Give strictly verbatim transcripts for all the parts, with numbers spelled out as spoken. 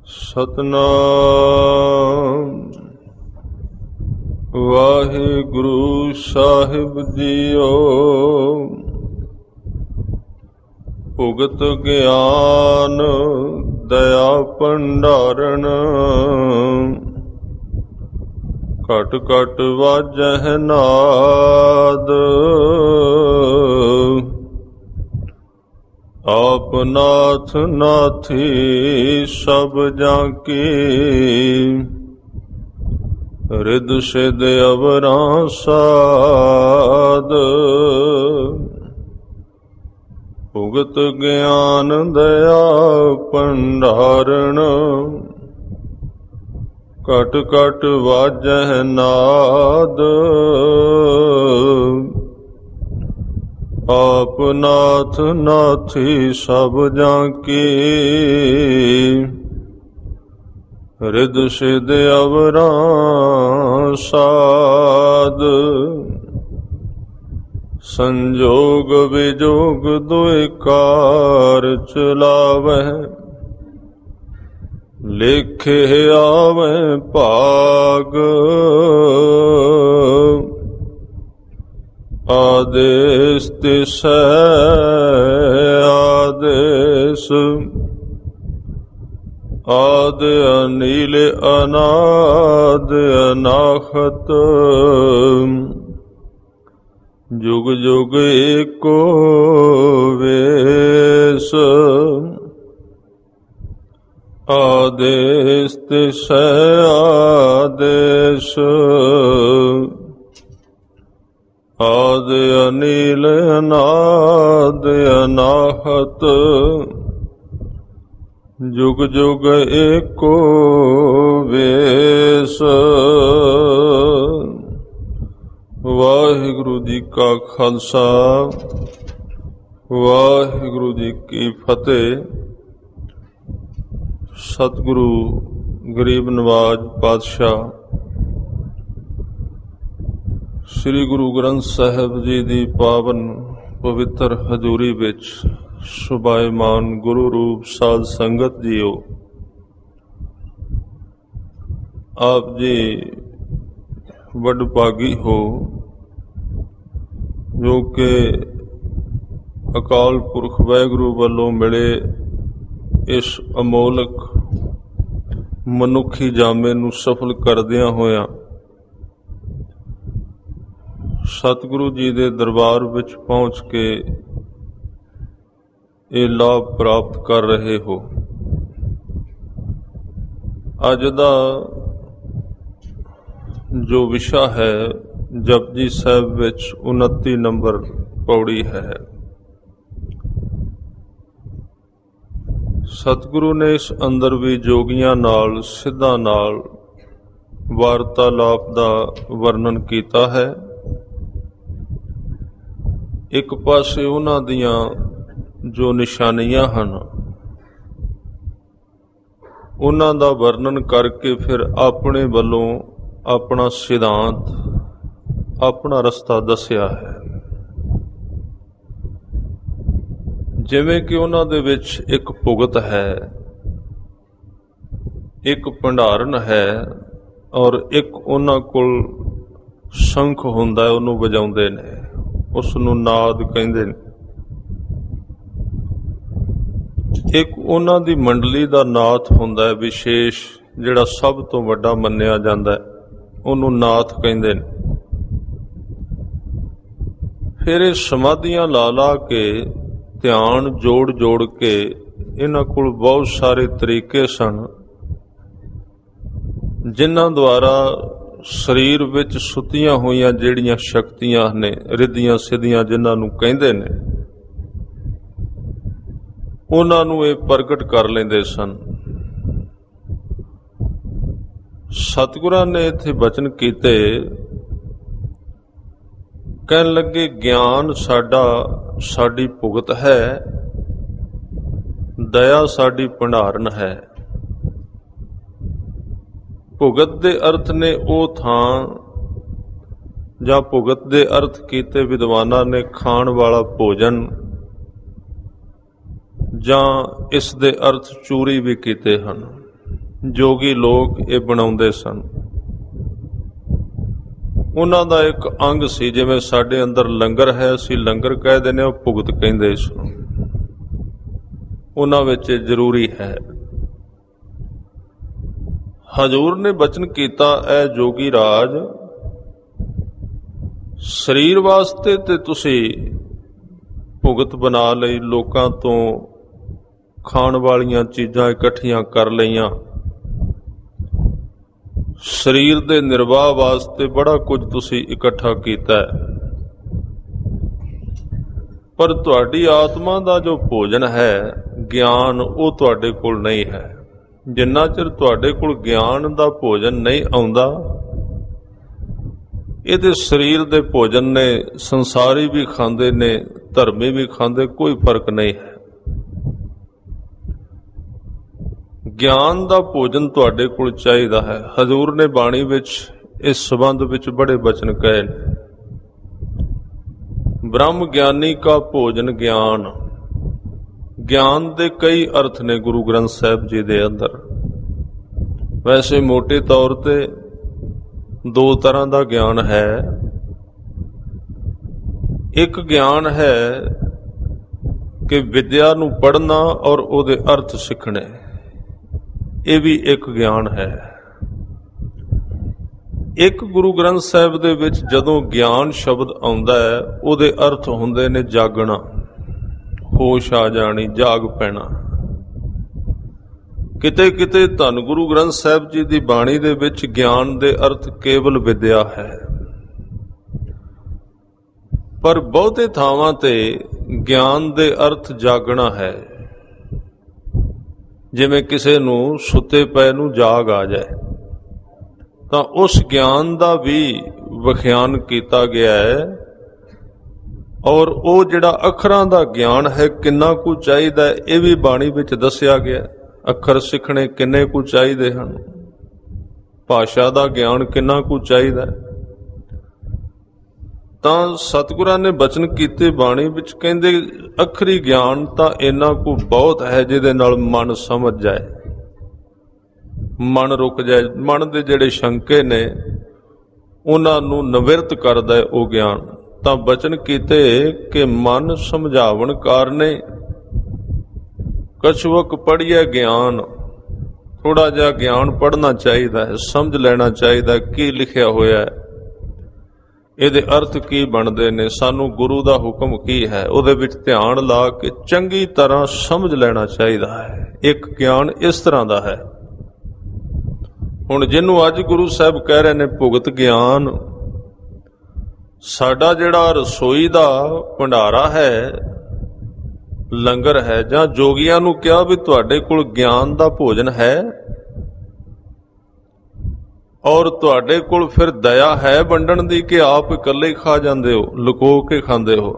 ਸਤਨਾਮ ਵਾਹਿਗੁਰੂ ਸਾਹਿਬ JIO. ਭੁਗਤ ਗਿਆਨ ਦਇਆ ਭੰਡਾਰਨ, ਘਟ ਘਟ ਵਾਜਹਿ ਨਾਦ। ਆਪ ਨਾਥ ਨਾਥੀ ਸਭ ਜਾਂ ਕੀ, ਰਿਦ ਸਿਧ ਅਵਰਾਂ ਸਾਧ। ਭੁਗਤ ਗਿਆਨ ਦਇਆ ਭੰਡਾਰਨ, ਘਟ ਘਟ ਵਾਜਹਿ ਨਾਦ। ਆਪ ਨਾਥ ਨਾਥੀ ਸਭ ਜਾਂ ਕੀ, ਰਿਦ ਸਿਧ ਅਵਰਾਂ ਸਾਧ। ਸੰਜੋਗ ਵਿਜੋਗ ਦੁਇ ਕਾਰ ਚਲਾਵਹਿ, ਲੇਖੇ ਆਵੈ ਭਾਗ। ਆਦੇਸ ਤਿਸੈ ਆਦੇਸ, ਆਦ ਅਨੀਲ ਅਨਾਦ ਅਨਾਹਤ। ਜੁਗ ਜੁਗ ਏਕੋ ਵੇਸ, ਆਦੇਸ ਤਿਸੈ ਆਦੇਸ। ਆਦ ਅਨੀਲ ਅਨਾਦ ਅਨਾਹਤ, ਜੁਗ ਜੁਗ ਏਕੋ ਵੇਸ। ਵਾਹਿਗੁਰੂ ਜੀ ਕਾ ਖਾਲਸਾ, ਵਾਹਿਗੁਰੂ ਜੀ ਕੀ ਫਤਿਹ। ਸਤਿਗੁਰੂ ਗਰੀਬ ਨਵਾਜ ਪਾਤਸ਼ਾਹ ਸ੍ਰੀ ਗੁਰੂ ਗ੍ਰੰਥ ਸਾਹਿਬ ਜੀ ਦੀ ਪਾਵਨ ਪਵਿੱਤਰ ਹਜ਼ੂਰੀ ਵਿੱਚ ਸੁਭਾਇਮਾਨ ਗੁਰੂ ਰੂਪ ਸਾਧ ਸੰਗਤ ਜੀਓ, ਆਪ ਜੀ ਵਡਭਾਗੀ ਹੋ ਜੋ ਕਿ ਅਕਾਲ ਪੁਰਖ ਵਾਹਿਗੁਰੂ ਵੱਲੋਂ ਮਿਲੇ ਇਸ ਅਮੋਲਕ ਮਨੁੱਖੀ ਜਾਮੇ ਨੂੰ ਸਫਲ ਕਰਦਿਆਂ ਹੋਇਆਂ ਸਤਿਗੁਰੂ ਜੀ ਦੇ ਦਰਬਾਰ ਵਿੱਚ ਪਹੁੰਚ ਕੇ ਇਹ ਲਾਭ ਪ੍ਰਾਪਤ ਕਰ ਰਹੇ ਹੋ। ਅੱਜ ਦਾ ਜੋ ਵਿਸ਼ਾ ਹੈ ਜਪਜੀ ਸਾਹਿਬ ਵਿੱਚ ਉਨੱਤੀ ਨੰਬਰ ਪੌੜੀ ਹੈ। ਸਤਿਗੁਰੂ ਨੇ ਇਸ ਅੰਦਰ ਵੀ ਜੋਗੀਆਂ ਨਾਲ ਸਿੱਧਾਂ ਨਾਲ ਵਾਰਤਾਲਾਪ ਦਾ ਵਰਣਨ ਕੀਤਾ ਹੈ। ਇੱਕ ਪਾਸੇ ਉਹਨਾਂ ਦੀਆਂ ਜੋ ਨਿਸ਼ਾਨੀਆਂ ਹਨ ਉਹਨਾਂ ਦਾ ਵਰਣਨ ਕਰਕੇ ਫਿਰ ਆਪਣੇ ਵੱਲੋਂ ਆਪਣਾ ਸਿਧਾਂਤ, ਆਪਣਾ ਰਸਤਾ ਦੱਸਿਆ ਹੈ। ਜਿਵੇਂ ਕਿ ਉਹਨਾਂ ਦੇ ਵਿੱਚ ਇੱਕ ਭੁਗਤ ਹੈ, ਇੱਕ ਭੰਡਾਰਨ ਹੈ ਔਰ ਇੱਕ ਉਹਨਾਂ ਕੋਲ ਸ਼ੰਖ ਹੁੰਦਾ ਹੈ, ਉਹਨੂੰ ਵਜਾਉਂਦੇ ਨੇ, ਉਸ ਨੂੰ ਨਾਦ ਕਹਿੰਦੇ ਨੇ। ਇੱਕ ਉਹਨਾਂ ਦੀ ਮੰਡਲੀ ਦਾ ਨਾਥ ਹੁੰਦਾ ਹੈ ਵਿਸ਼ੇਸ਼, ਜਿਹੜਾ ਸਭ ਤੋਂ ਵੱਡਾ ਮੰਨਿਆ ਜਾਂਦਾ ਹੈ, ਉਹਨੂੰ ਨਾਥ ਕਹਿੰਦੇ ਨੇ। ਫਿਰ ਇਹ ਸਮਾਧੀਆਂ ਲਾ ਲਾ ਕੇ, ਧਿਆਨ ਜੋੜ ਜੋੜ ਕੇ, ਇਹਨਾਂ ਕੋਲ ਬਹੁਤ ਸਾਰੇ ਤਰੀਕੇ ਸਨ ਜਿਨ੍ਹਾਂ ਦੁਆਰਾ ਸਰੀਰ ਵਿੱਚ ਸੁੱਤੀਆਂ ਹੋਈਆਂ ਜਿਹੜੀਆਂ ਸ਼ਕਤੀਆਂ ਨੇ, ਰਿੱਧੀਆਂ ਸਿੱਧੀਆਂ ਜਿਨ੍ਹਾਂ ਨੂੰ ਕਹਿੰਦੇ ਨੇ, ਉਹਨਾਂ ਨੂੰ ਇਹ ਪ੍ਰਗਟ ਕਰ ਲੈਂਦੇ ਸਨ। ਸਤਿਗੁਰਾਂ ਨੇ ਇੱਥੇ ਬਚਨ ਕੀਤੇ, ਕਹਿਣ ਲੱਗੇ ਗਿਆਨ ਸਾਡਾ ਸਾਡੀ ਭੁਗਤ ਹੈ, ਦਇਆ ਸਾਡੀ ਭੰਡਾਰਨ ਹੈ। ਭੁਗਤ ਦੇ ਅਰਥ ਨੇ ਉਹ ਥਾਂ, ਜਾਂ ਭੁਗਤ ਦੇ ਅਰਥ ਕੀਤੇ ਵਿਦਵਾਨਾਂ ਨੇ ਖਾਣ ਵਾਲਾ ਭੋਜਨ, ਜਾਂ ਇਸ ਦੇ ਅਰਥ ਚੂਰੀ ਵੀ ਕੀਤੇ ਹਨ। जोगी लोग ये बनाउंदे सन। उन्हां दा एक अंग सी, जिवें साडे अंदर लंगर है, असीं लंगर कह दिंदे हां, भुगत कहिंदे इस नूं। उन्हां विच जरूरी है। हजूर ने बचन कीता, ऐ जोगी राज, शरीर वास्ते ते तुसीं भुगत बना लई, लोकां तों खाण वालियां चीज़ां इकट्ठियां कर लईयां, शरीर दे निर्वाह वास्ते बड़ा कुछ तुसीं इकट्ठा कीता है, पर तुहाडी आत्मा दा जो भोजन है, ज्ञान, वो तुहाडे कोल नहीं है। जिन्ना चिर तुहाडे कोल ज्ञान दा भोजन नहीं आउंदा, इहदे शरीर दे भोजन ने संसारी भी खांदे ने, धर्मी भी खांदे, कोई फर्क नहीं है। ज्ञान दा भोजन तुहाडे कोल चाहीदा है। हजूर ने बाणी विच इस संबंध विच बड़े बचन कहे ने। ब्रह्म ज्ञानी का भोजन ज्ञान। ज्ञान दे कई अर्थ ने गुरु ग्रंथ साहिब जी दे अंदर। वैसे मोटे तौर ते दो तरह का ज्ञान है। एक ज्ञान है कि विद्या नूं पढ़ना और उहदे अर्थ सीखने, ये भी एक ज्ञान है। एक गुरु ग्रंथ साहिब दे विच जदों ज्ञान शब्द आउंदा है, उहदे अर्थ हुंदे ने जागना, होश आ जानी, जाग पैना। किते किते धन गुरु ग्रंथ साहिब जी की बाणी दे विच ज्ञान दे अर्थ केवल विद्या है, पर बहुते थावां ते ज्ञान दे अर्थ जागना है। जिवें किसे नूं सुते पए नूं जाग आ जाए, तां उस ज्ञान दा भी विख्यान कीता गया है। और वो जिहड़ा अखरां दा ज्ञान है किन्ना कु चाहीदा है, ये भी बाणी विच दस्सिया गया। अखर सिखणे किन्ने कु चाहीदे हन, भाषा दा ज्ञान किन्ना कु चाहीदा है। तां सतगुरां ने बचन कीते बाणी विच, कहंदे अखरी ज्ञान तां इन्ना कु बहुत है जिहदे नाल मन समझ जाए, मन रुक जाए। मन दे जिहड़े शंके ने उन्हां नूं निवृत्त करदा है वो ज्ञान। तां बचन कीते कि मन समझावन कारणे कछुक पढ़िए ज्ञान। थोड़ा जिहा ज्ञान पढ़ना चाहिए है, समझ लेना चाहिए की लिखिया होया है, इहदे अर्थ की बनते ने, सानू गुरु दा हुक्म की है, उहदे विच ध्यान ला के चंगी तरह समझ लेना चाहिए है। एक ज्ञान इस तरह का है। हुण जिन्हों अज गुरु साहब कह रहे ने भुगत ज्ञान, साडा जिहड़ा रसोई दा भंडारा है, लंगर है, जां जोगियां नूं कहा भी तुहाडे कोल ज्ञान दा भोजन है, और तुहाडे कोल फिर दया है वंडण दी कि आप इकल्ले ही खा जांदे हो, लुको के खांदे हो।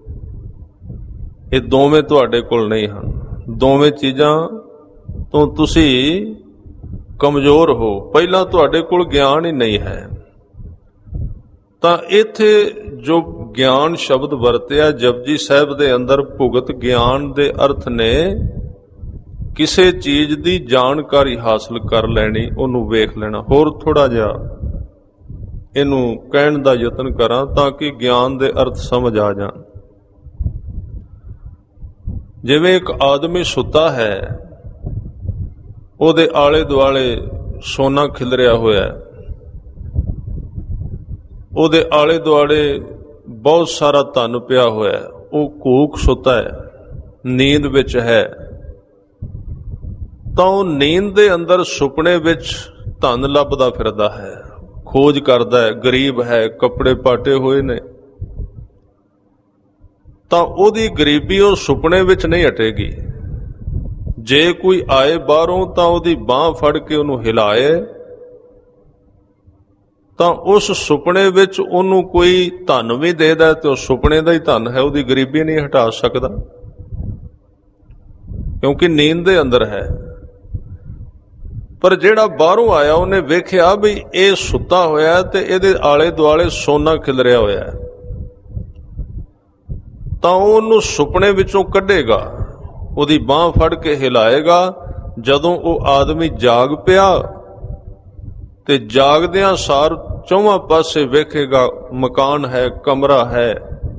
ये दोवें तुहाडे कोल नहीं हन। दोवें चीज़ां तो तुसी कमजोर हो। पहला तुहाडे कोल ज्ञान ही नहीं है। तां इत्थे जो ज्ञान शब्द वरतिया जपजी साहिब दे अंदर, भुगत ज्ञान दे अर्थ ने किसी चीज की जानकारी हासिल कर लैनी, उन्हों वेख लेना। होर थोड़ा जिहा इनू कहण दा यतन करा ताकि ज्ञान दे अर्थ समझ आ जान। जिवें एक आदमी सुता है, उहदे आले दुआले सोना खिलरिया होया है, उहदे आले दुआले बहुत सारा धन पिया होया है, वो कूक सुता है, नींद विच है। तो नींद दे अंदर सुपने विच धन लभदा फिरदा है, खोज करदा है, गरीब है, कपड़े पाटे हुए ने, तो ओदी गरीबी वो सुपने विच नहीं हटेगी। जे कोई आए बाहरों तो ओदी बांह फड़ के उन्होंने हिलाए, तो उस सुपने विच उन्होंने कोई धन भी दे दे तो सुपने का ही धन है, ओदी गरीबी नहीं हटा सकता, क्योंकि नींद दे अंदर है। पर जेड़ा बाहरों आया उन्हें वेख्या भी ये सुता होया ते इहदे आले दुआले सोना खिलरिया होया है, तो उन्होंने सुपने विचों कढ़ेगा, उहदी बांह फड़ के हिलाएगा ਜਦੋਂ ਉਹ ਆਦਮੀ ਜਾਗ ਪਿਆ ਤੇ ਜਾਗਦਿਆਂ ਸਾਰ ਚੌਵਾਂ ਪਾਸੇ ਵੇਖੇਗਾ ਮਕਾਨ ਹੈ, ਕਮਰਾ ਹੈ,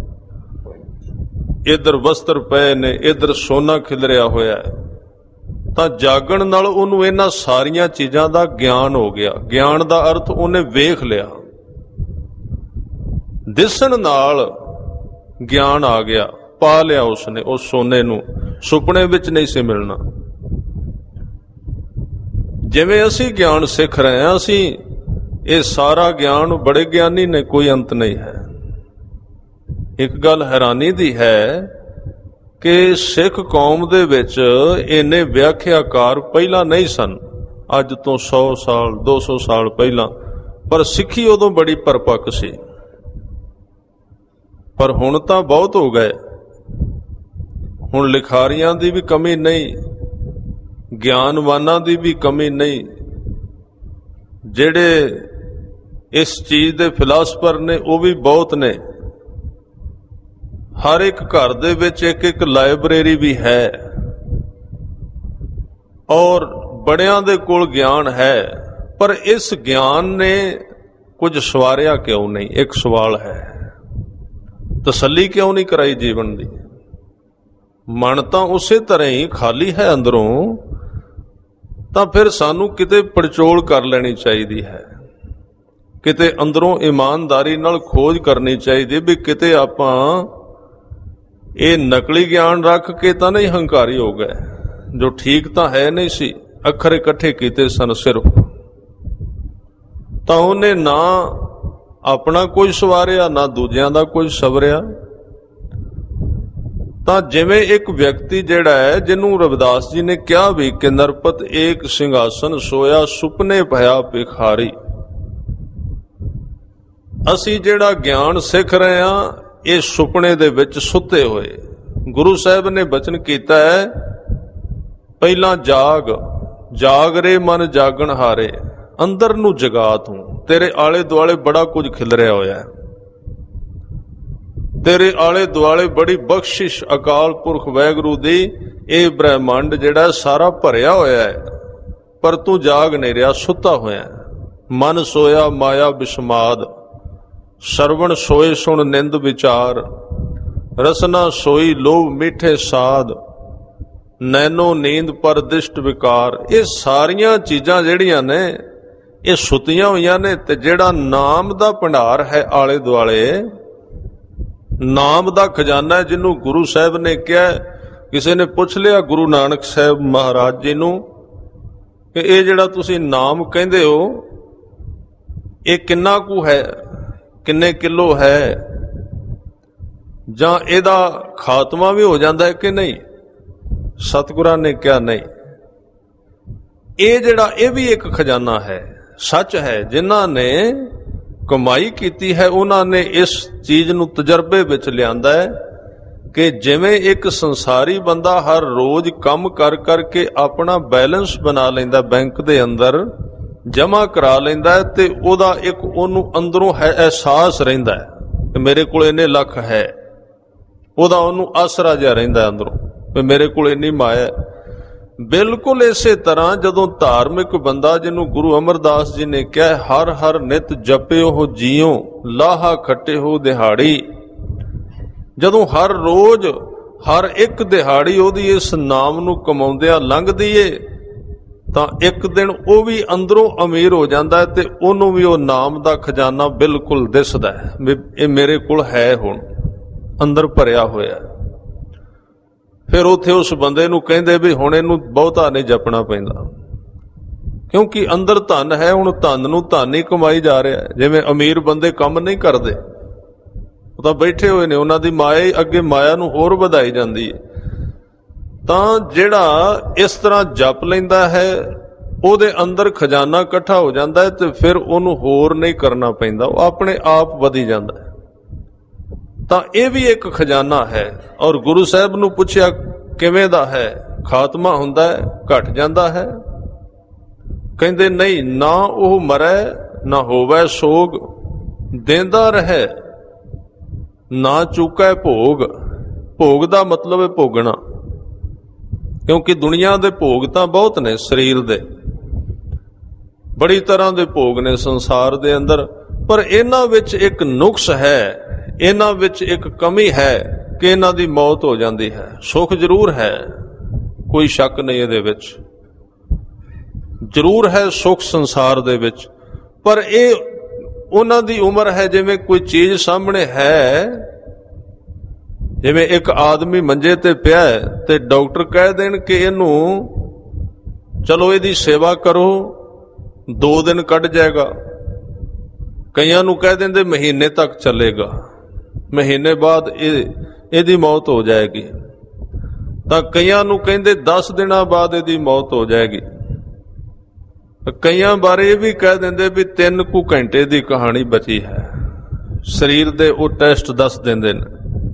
ਇੱਧਰ ਵਸਤਰ ਪਏ ਨੇ, ਇੱਧਰ ਸੋਨਾ ਖਿਲਰਿਆ ਹੋਇਆ ਹੈ, ਤਾਂ ਜਾਗਣ ਨਾਲ ਉਹਨੂੰ ਇਹਨਾਂ ਸਾਰੀਆਂ ਚੀਜ਼ਾਂ ਦਾ ਗਿਆਨ ਹੋ ਗਿਆ। ਗਿਆਨ ਦਾ ਅਰਥ ਉਹਨੇ ਵੇਖ ਲਿਆ, ਦਿਸਣ ਨਾਲ ਗਿਆਨ ਆ ਗਿਆ, ਪਾ ਲਿਆ ਉਸਨੇ ਉਸ ਸੋਨੇ ਨੂੰ। ਸੁਪਨੇ ਵਿੱਚ ਨਹੀਂ ਸੀ ਮਿਲਣਾ। ਜਿਵੇਂ ਅਸੀਂ ਗਿਆਨ ਸਿੱਖ ਰਹੇ ਹਾਂ, ਅਸੀਂ ਇਹ ਸਾਰਾ ਗਿਆਨ ਬੜੇ ਗਿਆਨੀ ਨੇ, ਕੋਈ ਅੰਤ ਨਹੀਂ ਹੈ। ਇੱਕ ਗੱਲ ਹੈਰਾਨੀ ਦੀ ਹੈ ਕਿ ਸਿੱਖ ਕੌਮ ਦੇ ਵਿੱਚ ਇੰਨੇ ਵਿਆਖਿਆਕਾਰ ਪਹਿਲਾਂ ਨਹੀਂ ਸਨ, ਅੱਜ ਤੋਂ ਸੌ ਸਾਲ ਦੋ ਸੌ ਸਾਲ ਪਹਿਲਾਂ, ਪਰ ਸਿੱਖੀ ਉਦੋਂ ਬੜੀ ਪਰਪੱਕ ਸੀ। ਪਰ ਹੁਣ ਤਾਂ ਬਹੁਤ ਹੋ ਗਏ। ਹੁਣ ਲਿਖਾਰੀਆਂ ਦੀ ਵੀ ਕਮੀ ਨਹੀਂ, ਗਿਆਨਵਾਨਾਂ ਦੀ ਵੀ ਕਮੀ ਨਹੀਂ। ਜਿਹੜੇ ਇਸ ਚੀਜ਼ ਦੇ ਫਿਲਾਸਫਰ ਨੇ ਉਹ ਵੀ ਬਹੁਤ ਨੇ। ਹਰ ਇੱਕ ਘਰ ਦੇ ਵਿੱਚ ਇੱਕ ਇੱਕ ਲਾਇਬ੍ਰੇਰੀ ਵੀ ਹੈ, ਔਰ ਬੜਿਆਂ ਦੇ ਕੋਲ ਗਿਆਨ ਹੈ। ਪਰ ਇਸ ਗਿਆਨ ਨੇ ਕੁਝ ਸਵਾਰਿਆ ਕਿਉਂ ਨਹੀਂ? ਇੱਕ ਸਵਾਲ ਹੈ, ਤਸੱਲੀ ਕਿਉਂ ਨਹੀਂ ਕਰਾਈ ਜੀਵਨ ਦੀ? ਮਨ ਤਾਂ ਉਸੇ ਤਰ੍ਹਾਂ ਹੀ ਖਾਲੀ ਹੈ ਅੰਦਰੋਂ, ਤਾਂ ਫਿਰ ਸਾਨੂੰ ਕਿਤੇ ਪੜਚੋਲ ਕਰ ਲੈਣੀ ਚਾਹੀਦੀ ਹੈ, ਕਿਤੇ ਅੰਦਰੋਂ ਇਮਾਨਦਾਰੀ ਨਾਲ ਖੋਜ ਕਰਨੀ ਚਾਹੀਦੀ ਵੀ ਕਿਤੇ ਆਪਾਂ ਇਹ ਨਕਲੀ ਗਿਆਨ ਰੱਖ ਕੇ ਤਾਂ ਨਹੀਂ ਹੰਕਾਰੀ ਹੋ ਗਏ, ਜੋ ਠੀਕ ਤਾਂ ਹੈ ਨਹੀਂ ਸੀ। ਅੱਖਰ ਇਕੱਠੇ ਕੀਤੇ ਸਨ ਸਿਰਫ, ਤਾਂ ਉਹਨੇ ਨਾ ਆਪਣਾ ਕੋਈ ਸਵਾਰਿਆ ਨਾ ਦੂਜਿਆਂ ਦਾ ਕੋਈ ਸਵਰਿਆ। ਤਾਂ ਜਿਵੇਂ ਇੱਕ ਵਿਅਕਤੀ ਜਿਹੜਾ ਹੈ, ਜਿਹਨੂੰ ਰਵਿਦਾਸ ਜੀ ਨੇ ਕਿਹਾ ਵੀ ਕਿ ਨਰਪਤ ਏਕ ਸਿੰਘਾਸਨ ਸੋਇਆ ਸੁਪਨੇ ਭਇਆ ਭਿਖਾਰੀ। ਅਸੀਂ ਜਿਹੜਾ ਗਿਆਨ ਸਿੱਖ ਰਹੇ ਹਾਂ ਇਹ ਸੁਪਨੇ ਦੇ ਵਿੱਚ ਸੁੱਤੇ ਹੋਏ। ਗੁਰੂ ਸਾਹਿਬ ਨੇ ਬਚਨ ਕੀਤਾ ਹੈ, ਪਹਿਲਾਂ ਜਾਗ ਜਾਗ ਰੇ ਮਨ ਜਾਗਣ ਹਾਰੇ, ਅੰਦਰ ਨੂੰ ਜਗਾ ਤੂੰ। ਤੇਰੇ ਆਲੇ ਦੁਆਲੇ ਬੜਾ ਕੁਝ ਖਿਲਰਿਆ ਹੋਇਆ ਹੈ, ਤੇਰੇ ਆਲੇ ਦੁਆਲੇ ਬੜੀ ਬਖਸ਼ਿਸ਼ ਅਕਾਲ ਪੁਰਖ ਵਾਹਿਗੁਰੂ ਦੀ, ਇਹ ਬ੍ਰਹਿਮੰਡ ਜਿਹੜਾ ਸਾਰਾ ਭਰਿਆ ਹੋਇਆ ਹੈ, ਪਰ ਤੂੰ ਜਾਗ ਨਹੀਂ ਰਿਹਾ, ਸੁੱਤਾ ਹੋਇਆ। ਮਨ ਸੋਇਆ ਮਾਇਆ ਬਿਸਮਾਦ, ਸਰਵਣ ਸੋਏ ਸੁਣ ਨਿੰਦ ਵਿਚਾਰ, ਰਸਨਾ ਸੋਈ ਲੋਭ ਮਿੱਠੇ ਸਾਧ, ਨੈਨੋ ਨੀਂਦ ਪਰ ਦਿਸ਼ਟ ਵਿਕਾਰ। ਇਹ ਸਾਰੀਆਂ ਚੀਜ਼ਾਂ ਜਿਹੜੀਆਂ ਨੇ ਇਹ ਸੁੱਤੀਆਂ ਹੋਈਆਂ ਨੇ, ਤੇ ਜਿਹੜਾ ਨਾਮ ਦਾ ਭੰਡਾਰ ਹੈ ਆਲੇ ਦੁਆਲੇ, ਨਾਮ ਦਾ ਖਜ਼ਾਨਾ, ਜਿਹਨੂੰ ਗੁਰੂ ਸਾਹਿਬ ਨੇ ਕਿਹਾ। ਕਿਸੇ ਨੇ ਪੁੱਛ ਲਿਆ ਗੁਰੂ ਨਾਨਕ ਸਾਹਿਬ ਮਹਾਰਾਜ ਜੀ ਨੂੰ ਕਿ ਇਹ ਜਿਹੜਾ ਤੁਸੀਂ ਨਾਮ ਕਹਿੰਦੇ ਹੋ ਇਹ ਕਿੰਨਾ ਕੁ ਹੈ, ਕਿੰਨੇ ਕਿਲੋ ਹੈ, ਜਾਂ ਇਹਦਾ ਖਾਤਮਾ ਵੀ ਹੋ ਜਾਂਦਾ ਹੈ ਕਿ ਨਹੀਂ? ਸਤਿਗੁਰਾਂ ਨੇ ਕਿਹਾ ਨਹੀਂ, ਇਹ ਜਿਹੜਾ ਇਹ ਵੀ ਇੱਕ ਖਜ਼ਾਨਾ ਹੈ, ਸੱਚ ਹੈ। ਜਿਨ੍ਹਾਂ ਨੇ ਕਮਾਈ ਕੀਤੀ ਹੈ ਉਹਨਾਂ ਨੇ ਇਸ ਚੀਜ਼ ਨੂੰ ਤਜਰਬੇ ਵਿੱਚ ਲਿਆਂਦਾ ਹੈ ਕਿ ਜਿਵੇਂ ਇੱਕ ਸੰਸਾਰੀ ਬੰਦਾ ਹਰ ਰੋਜ਼ ਕੰਮ ਕਰ ਕਰਕੇ ਆਪਣਾ ਬੈਲੈਂਸ ਬਣਾ ਲੈਂਦਾ, ਬੈਂਕ ਦੇ ਅੰਦਰ ਜਮਾ ਕਰਾ ਲੈਂਦਾ ਹੈ, ਤੇ ਉਹਦਾ ਇੱਕ ਉਹਨੂੰ ਅੰਦਰੋਂ ਹੈ ਅਹਿਸਾਸ ਰਹਿੰਦਾ ਹੈ ਕਿ ਮੇਰੇ ਕੋਲ ਇੰਨੇ ਲੱਖ ਹੈ, ਉਹਦਾ ਉਹਨੂੰ ਆਸਰਾ ਜਿਹਾ ਰਹਿੰਦਾ ਅੰਦਰੋਂ ਕਿ ਮੇਰੇ ਕੋਲ ਇੰਨੀ ਮਾਇਆ। ਬਿਲਕੁਲ ਇਸੇ ਤਰ੍ਹਾਂ ਜਦੋਂ ਧਾਰਮਿਕ ਬੰਦਾ, ਜਿਹਨੂੰ ਗੁਰੂ ਅਮਰਦਾਸ ਜੀ ਨੇ ਕਿਹਾ ਹਰ ਹਰ ਨਿਤ ਜਪਿਓ ਜੀਓ ਲਾਹਾ ਖੱਟਿਓ ਦਿਹਾੜੀ, ਜਦੋਂ ਹਰ ਰੋਜ਼ ਹਰ ਇੱਕ ਦਿਹਾੜੀ ਉਹਦੀ ਇਸ ਨਾਮ ਨੂੰ ਕਮਾਉਂਦਿਆਂ ਲੰਘਦੀ ਏ, ਤਾਂ ਇੱਕ ਦਿਨ ਉਹ ਵੀ ਅੰਦਰੋਂ ਅਮੀਰ ਹੋ ਜਾਂਦਾ ਹੈ, ਤੇ ਉਹਨੂੰ ਵੀ ਉਹ ਨਾਮ ਦਾ ਖਜ਼ਾਨਾ ਬਿਲਕੁਲ ਦਿਸਦਾ ਹੈ ਵੀ ਇਹ ਮੇਰੇ ਕੋਲ ਹੈ, ਹੁਣ ਅੰਦਰ ਭਰਿਆ ਹੋਇਆ। ਫਿਰ ਉੱਥੇ ਉਸ ਬੰਦੇ ਨੂੰ ਕਹਿੰਦੇ ਵੀ ਹੁਣ ਇਹਨੂੰ ਬਹੁਤਾ ਨਹੀਂ ਜਪਣਾ ਪੈਂਦਾ, ਕਿਉਂਕਿ ਅੰਦਰ ਧਨ ਹੈ, ਹੁਣ ਧਨ ਨੂੰ ਧਨ ਹੀ ਕਮਾਈ ਜਾ ਰਿਹਾ। ਜਿਵੇਂ ਅਮੀਰ ਬੰਦੇ ਕੰਮ ਨਹੀਂ ਕਰਦੇ, ਉਹ ਤਾਂ ਬੈਠੇ ਹੋਏ ਨੇ, ਉਹਨਾਂ ਦੀ ਮਾਇਆ ਹੀ ਅੱਗੇ ਮਾਇਆ ਨੂੰ ਹੋਰ ਵਧਾਈ ਜਾਂਦੀ ਹੈ। ਤਾਂ ਜਿਹੜਾ ਇਸ ਤਰ੍ਹਾਂ ਜਪ ਲੈਂਦਾ ਹੈ ਉਹਦੇ ਅੰਦਰ ਖਜ਼ਾਨਾ ਇਕੱਠਾ ਹੋ ਜਾਂਦਾ ਹੈ, ਤੇ ਫਿਰ ਉਹਨੂੰ ਹੋਰ ਨਹੀਂ ਕਰਨਾ ਪੈਂਦਾ, ਉਹ ਆਪਣੇ ਆਪ ਵਧੀ ਜਾਂਦਾ ਹੈ। ਤਾਂ ਇਹ ਵੀ ਇੱਕ ਖਜ਼ਾਨਾ ਹੈ। ਔਰ ਗੁਰੂ ਸਾਹਿਬ ਨੂੰ ਪੁੱਛਿਆ ਕਿਵੇਂ ਦਾ ਹੈ? ਖਾਤਮਾ ਹੁੰਦਾ ਹੈ, ਘਟ ਜਾਂਦਾ ਹੈ? ਕਹਿੰਦੇ ਨਹੀਂ, ਨਾ ਉਹ ਮਰੈ ਨਾ ਹੋਵੇ ਸੋਗ, ਦੇਂਦਾ ਰਹੇ ਨਾ ਚੁੱਕੈ ਭੋਗ। ਭੋਗ ਦਾ ਮਤਲਬ ਹੈ ਭੋਗਣਾ, क्योंकि दुनिया के भोग तो बहुत ने, शरीर दे बड़ी तरह के भोग ने संसार दे अंदर, पर इन्हां विच एक नुक्स है, इन्हां विच एक कमी है कि इन्हां दी मौत हो जाती है। सुख जरूर है, कोई शक नहीं इहदे विच, जरूर है सुख संसार दे विच, पर यह उन्हां दी उम्र है जिवें कोई चीज सामने है, जिवें एक आदमी मंजे ते पिया है ते डॉक्टर कह देन कि इनू चलो इहदी सेवा करो, दो दिन कट जाएगा, कईयां नू कह देंदे महीने तक चलेगा, महीने बाद इहदी मौत हो जाएगी, तां कईयां नू कहंदे दस दिनां बाद इहदी मौत हो जाएगी, कईयां बारे भी कह देंदे भी तीन कु घंटे दी कहानी बची है। शरीर दे वो टेस्ट दस देंदे ने।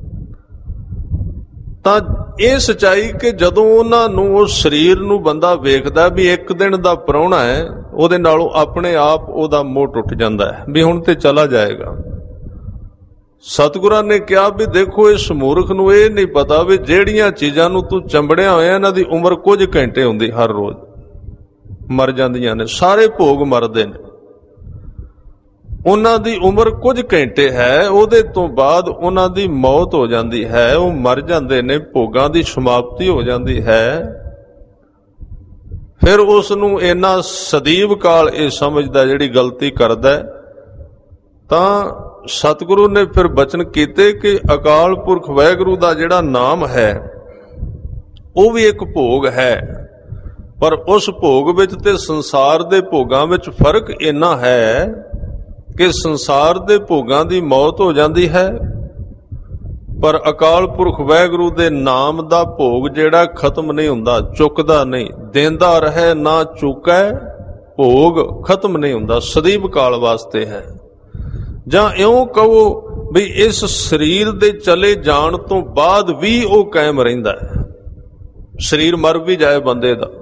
तां ਇਹ सच्चाई कि जदों उन्हां नूं उस शरीर नूं बंदा वेखदा भी एक दिन दा प्राहुणा है, ਉਹਦੇ ਨਾਲੋਂ अपने आप ਉਹਦਾ मोह टुट जाता है भी हुण ते चला जाएगा। सतगुरां ने कहा भी देखो इस मूर्ख नूं ਇਹ नहीं पता भी ਜਿਹੜੀਆਂ चीज़ां नूं तूं चंबड़िया होया इन्हां दी उम्र कुछ घंटे हुंदी, हर रोज मर जांदियां ने, सारे भोग मरदे ने, उन्हां दी उम्र कुछ घंटे है, ਉਹਦੇ ਤੋਂ ਬਾਅਦ ਉਹਨਾਂ ਦੀ मौत हो जाती है, वो मर जाते ने, भोगां दी समाप्ति हो जाती है। फिर उस नूं इन्ना सदीव काल ये समझदा जिहड़ी गलती करदा तां सतगुरु ने फिर बचन कीते कि अकाल पुरख वाहिगुरू दा जिहड़ा नाम है वो भी एक भोग है, पर उस भोग विच ते संसार दे भोगां विच फर्क इन्ना है कि संसार दे भोगां दी मौत हो जाती है, पर अकाल पुरख वाहिगुरू दे नाम दा भोग जिहड़ा खत्म नहीं हुंदा, चुकदा नहीं, देंदा रहे ना चुकै, भोग खत्म नहीं हुंदा, सदीव काल वास्ते है। जां इउं कहो भी इस शरीर दे चले जाण तो बाद भी वो कायम रहिंदा है, शरीर मर भी जाए बंदे दा,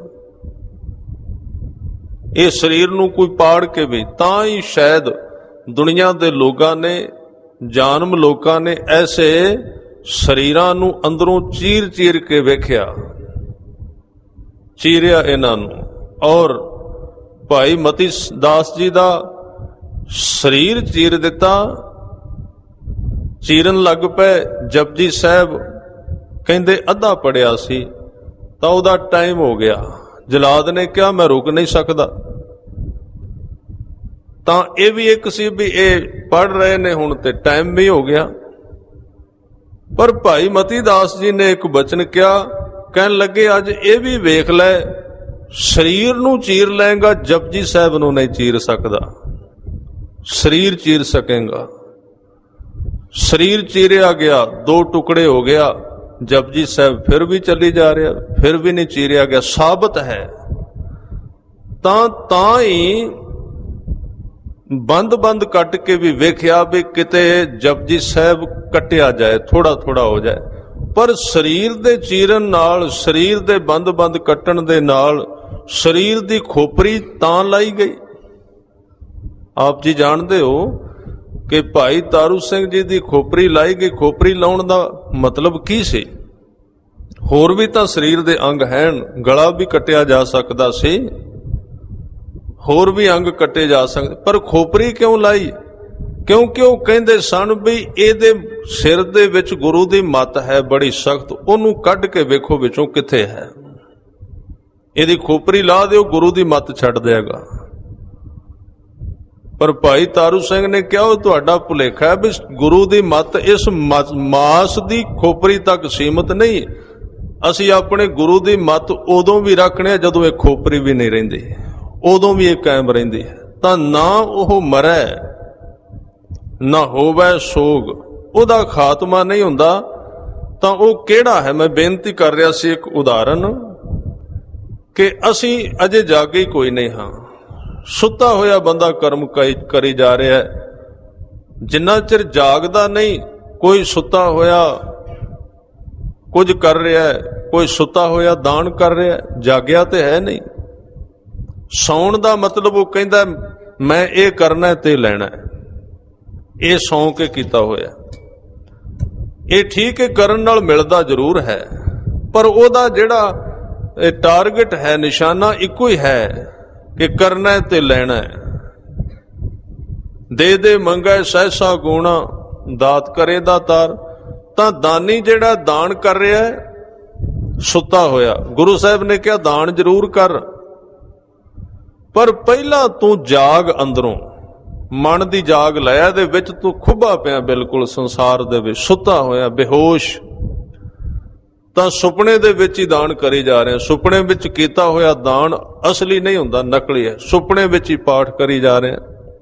ये शरीर नूं कोई पाड़ के भी, तां ही शायद दुनिया दे लोगां ने, जानम लोकां ने ऐसे शरीरां नूं अंदरों चीर चीर के वेख्या, चीरिया इन्हां नूं। और भाई मती दास जी दा शरीर चीर दिता, चीरन लग पे, जपजी साहब कहंदे अद्धा पढ़िया सी तां उहदा टाइम हो गया, जलाद ने कहा मैं रुक नहीं सकदा, तां ये भी एक सी भी ये पढ़ रहे ने हुण ते टाइम भी हो गया। पर भाई मती दास जी ने एक बचन कहा, कहन लगे अज ये भी वेख लै, शरीर नूं चीर लैंगा, जपजी साहब नूं नहीं चीर सकदा, शरीर चीर सकेगा। शरीर चीरिया गया, दो टुकड़े हो गया, जपजी साहब फिर भी चली जा रहा, फिर भी नहीं चीरिया गया, साबित है। तां तां ही बंद बंद कट के भी वेख्या भी किते जपजी साहब कटिया जाए, थोड़ा थोड़ा हो जाए, पर शरीर दे चीरन नाल, शरीर दे बंद बंद कट्टण दे नाल शरीर दी खोपरी तां लाई गई। आप जी जानते हो कि भाई तारू सिंह जी दी खोपरी लाई गई, खोपरी लाउण दा मतलब की सी? होर भी तां शरीर दे अंग हैन, गला भी कटिया जा सकदा सी, होर भी अंग कटे जा सकते, पर खोपरी क्यों लाई? क्योंकि वो कहंदे सन भी इहदे सिर दे विच गुरु दी मत है बड़ी सख्त, ओनू कढ के वेखो विचों किथे है, इहदी खोपरी ला दिओ, गुरु दी मत छड्ड देगा। पर भाई तारू सिंह ने कहा वो तुहाडा भुलेखा है भी गुरु दी मत इस मास दी खोपरी तक सीमित नहीं, असी अपने गुरु दी मत उदों भी रखने जदों एक खोपरी भी नहीं रहिंदी, उदों भी एक कायम रहिंदी है। तां ना वो मरै ना होवै सोग, उहदा खात्मा नहीं हुंदा, तां वो किहड़ा है? मैं बेनती कर रहा सी एक उदाहरण कि असी अजे जागे ही कोई नहीं हाँ, सुता होया बंदा कर्म करी जा रहा है, जिन्ना चिर जागदा नहीं, कोई सुता होया कुछ कर रहा है, कोई सुता होया दान कर रहा है, जागया तो है नहीं। सौण दा मतलब वो कहंदा मैं ये करना है ते लैना है, ये सौ के कीता होया, ये ठीक है करन नाल मिलदा जरूर है, पर ओदा जिहड़ा ਇਹ ਟਾਰਗੇਟ ਹੈ, ਨਿਸ਼ਾਨਾ ਇੱਕੋ ਹੀ ਹੈ ਕਿ ਕਰਨਾ ਤੇ ਲੈਣਾ। ਦੇ ਦੇ ਮੰਗੈ ਸਹਿਸਾ ਗੁਣਾ, ਦਾਤ ਕਰੇ ਦਾਤਾਰ। ਤਾਂ ਦਾਨੀ ਜਿਹੜਾ ਦਾਨ ਕਰ ਰਿਹਾ ਸੁੱਤਾ ਹੋਇਆ, ਗੁਰੂ ਸਾਹਿਬ ਨੇ ਕਿਹਾ ਦਾਨ ਜ਼ਰੂਰ ਕਰ, ਪਰ ਪਹਿਲਾਂ ਤੂੰ ਜਾਗ, ਅੰਦਰੋਂ ਮਨ ਦੀ ਜਾਗ ਲੈ। ਦੇ ਵਿੱਚ ਤੂੰ ਖੁੱਭਾ ਪਿਆ ਬਿਲਕੁਲ ਸੰਸਾਰ ਦੇ ਵਿੱਚ, ਸੁੱਤਾ ਹੋਇਆ ਬੇਹੋਸ਼, ਤਾਂ ਸੁਪਨੇ ਦੇ ਵਿੱਚ ਹੀ ਦਾਨ ਕਰੀ ਜਾ ਰਹੇ। ਸੁਪਨੇ ਵਿੱਚ ਕੀਤਾ ਹੋਇਆ ਦਾਨ ਅਸਲੀ ਨਹੀਂ ਹੁੰਦਾ, ਨਕਲੀ ਹੈ। ਸੁਪਨੇ ਵਿੱਚ ਹੀ ਪਾਠ ਕਰੀ ਜਾ ਰਹੇ,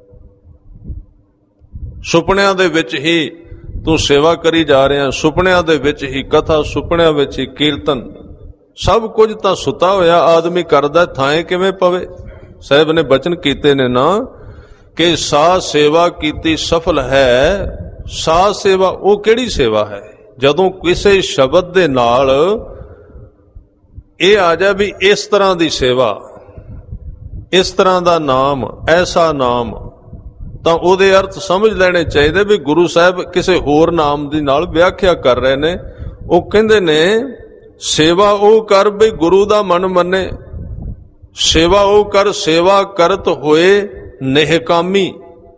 ਸੁਪਨਿਆਂ ਦੇ ਵਿੱਚ ਹੀ ਤੂੰ ਸੇਵਾ ਕਰੀ ਜਾ ਰਿਹਾ, ਸੁਪਨਿਆਂ ਦੇ ਵਿੱਚ ਹੀ ਕਥਾ, ਸੁਪਨਿਆਂ ਵਿੱਚ ਹੀ ਕੀਰਤਨ, ਸਭ ਕੁਝ ਤਾਂ ਸੁੱਤਾ ਹੋਇਆ ਆਦਮੀ ਕਰਦਾ, ਥਾਂ ਕਿਵੇਂ ਪਵੇ। ਸਾਹਿਬ ਨੇ ਬਚਨ ਕੀਤੇ ਨੇ ਨਾ ਕਿ ਸਾਧ ਸੇਵਾ ਕੀਤੀ ਸਫਲ ਹੈ। ਸਾਧ ਸੇਵਾ ਉਹ ਕਿਹੜੀ ਸੇਵਾ ਹੈ? ਜਦੋਂ ਕਿਸੇ ਸ਼ਬਦ ਦੇ ਨਾਲ ਇਹ ਆ ਜਾ ਵੀ ਇਸ ਤਰ੍ਹਾਂ ਦੀ ਸੇਵਾ, ਇਸ ਤਰ੍ਹਾਂ ਦਾ ਨਾਮ, ਐਸਾ ਨਾਮ, ਤਾਂ ਉਹਦੇ ਅਰਥ ਸਮਝ ਲੈਣੇ ਚਾਹੀਦੇ ਵੀ ਗੁਰੂ ਸਾਹਿਬ ਕਿਸੇ ਹੋਰ ਨਾਮ ਦੀ ਨਾਲ ਵਿਆਖਿਆ ਕਰ ਰਹੇ ਨੇ। ਉਹ ਕਹਿੰਦੇ ਨੇ ਸੇਵਾ ਉਹ ਕਰ ਵੀ ਗੁਰੂ ਦਾ ਮਨ ਮੰਨੇ, ਸੇਵਾ ਉਹ ਕਰ ਸੇਵਾ ਕਰਤ ਹੋਏ ਨਿਹਕਾਮੀ।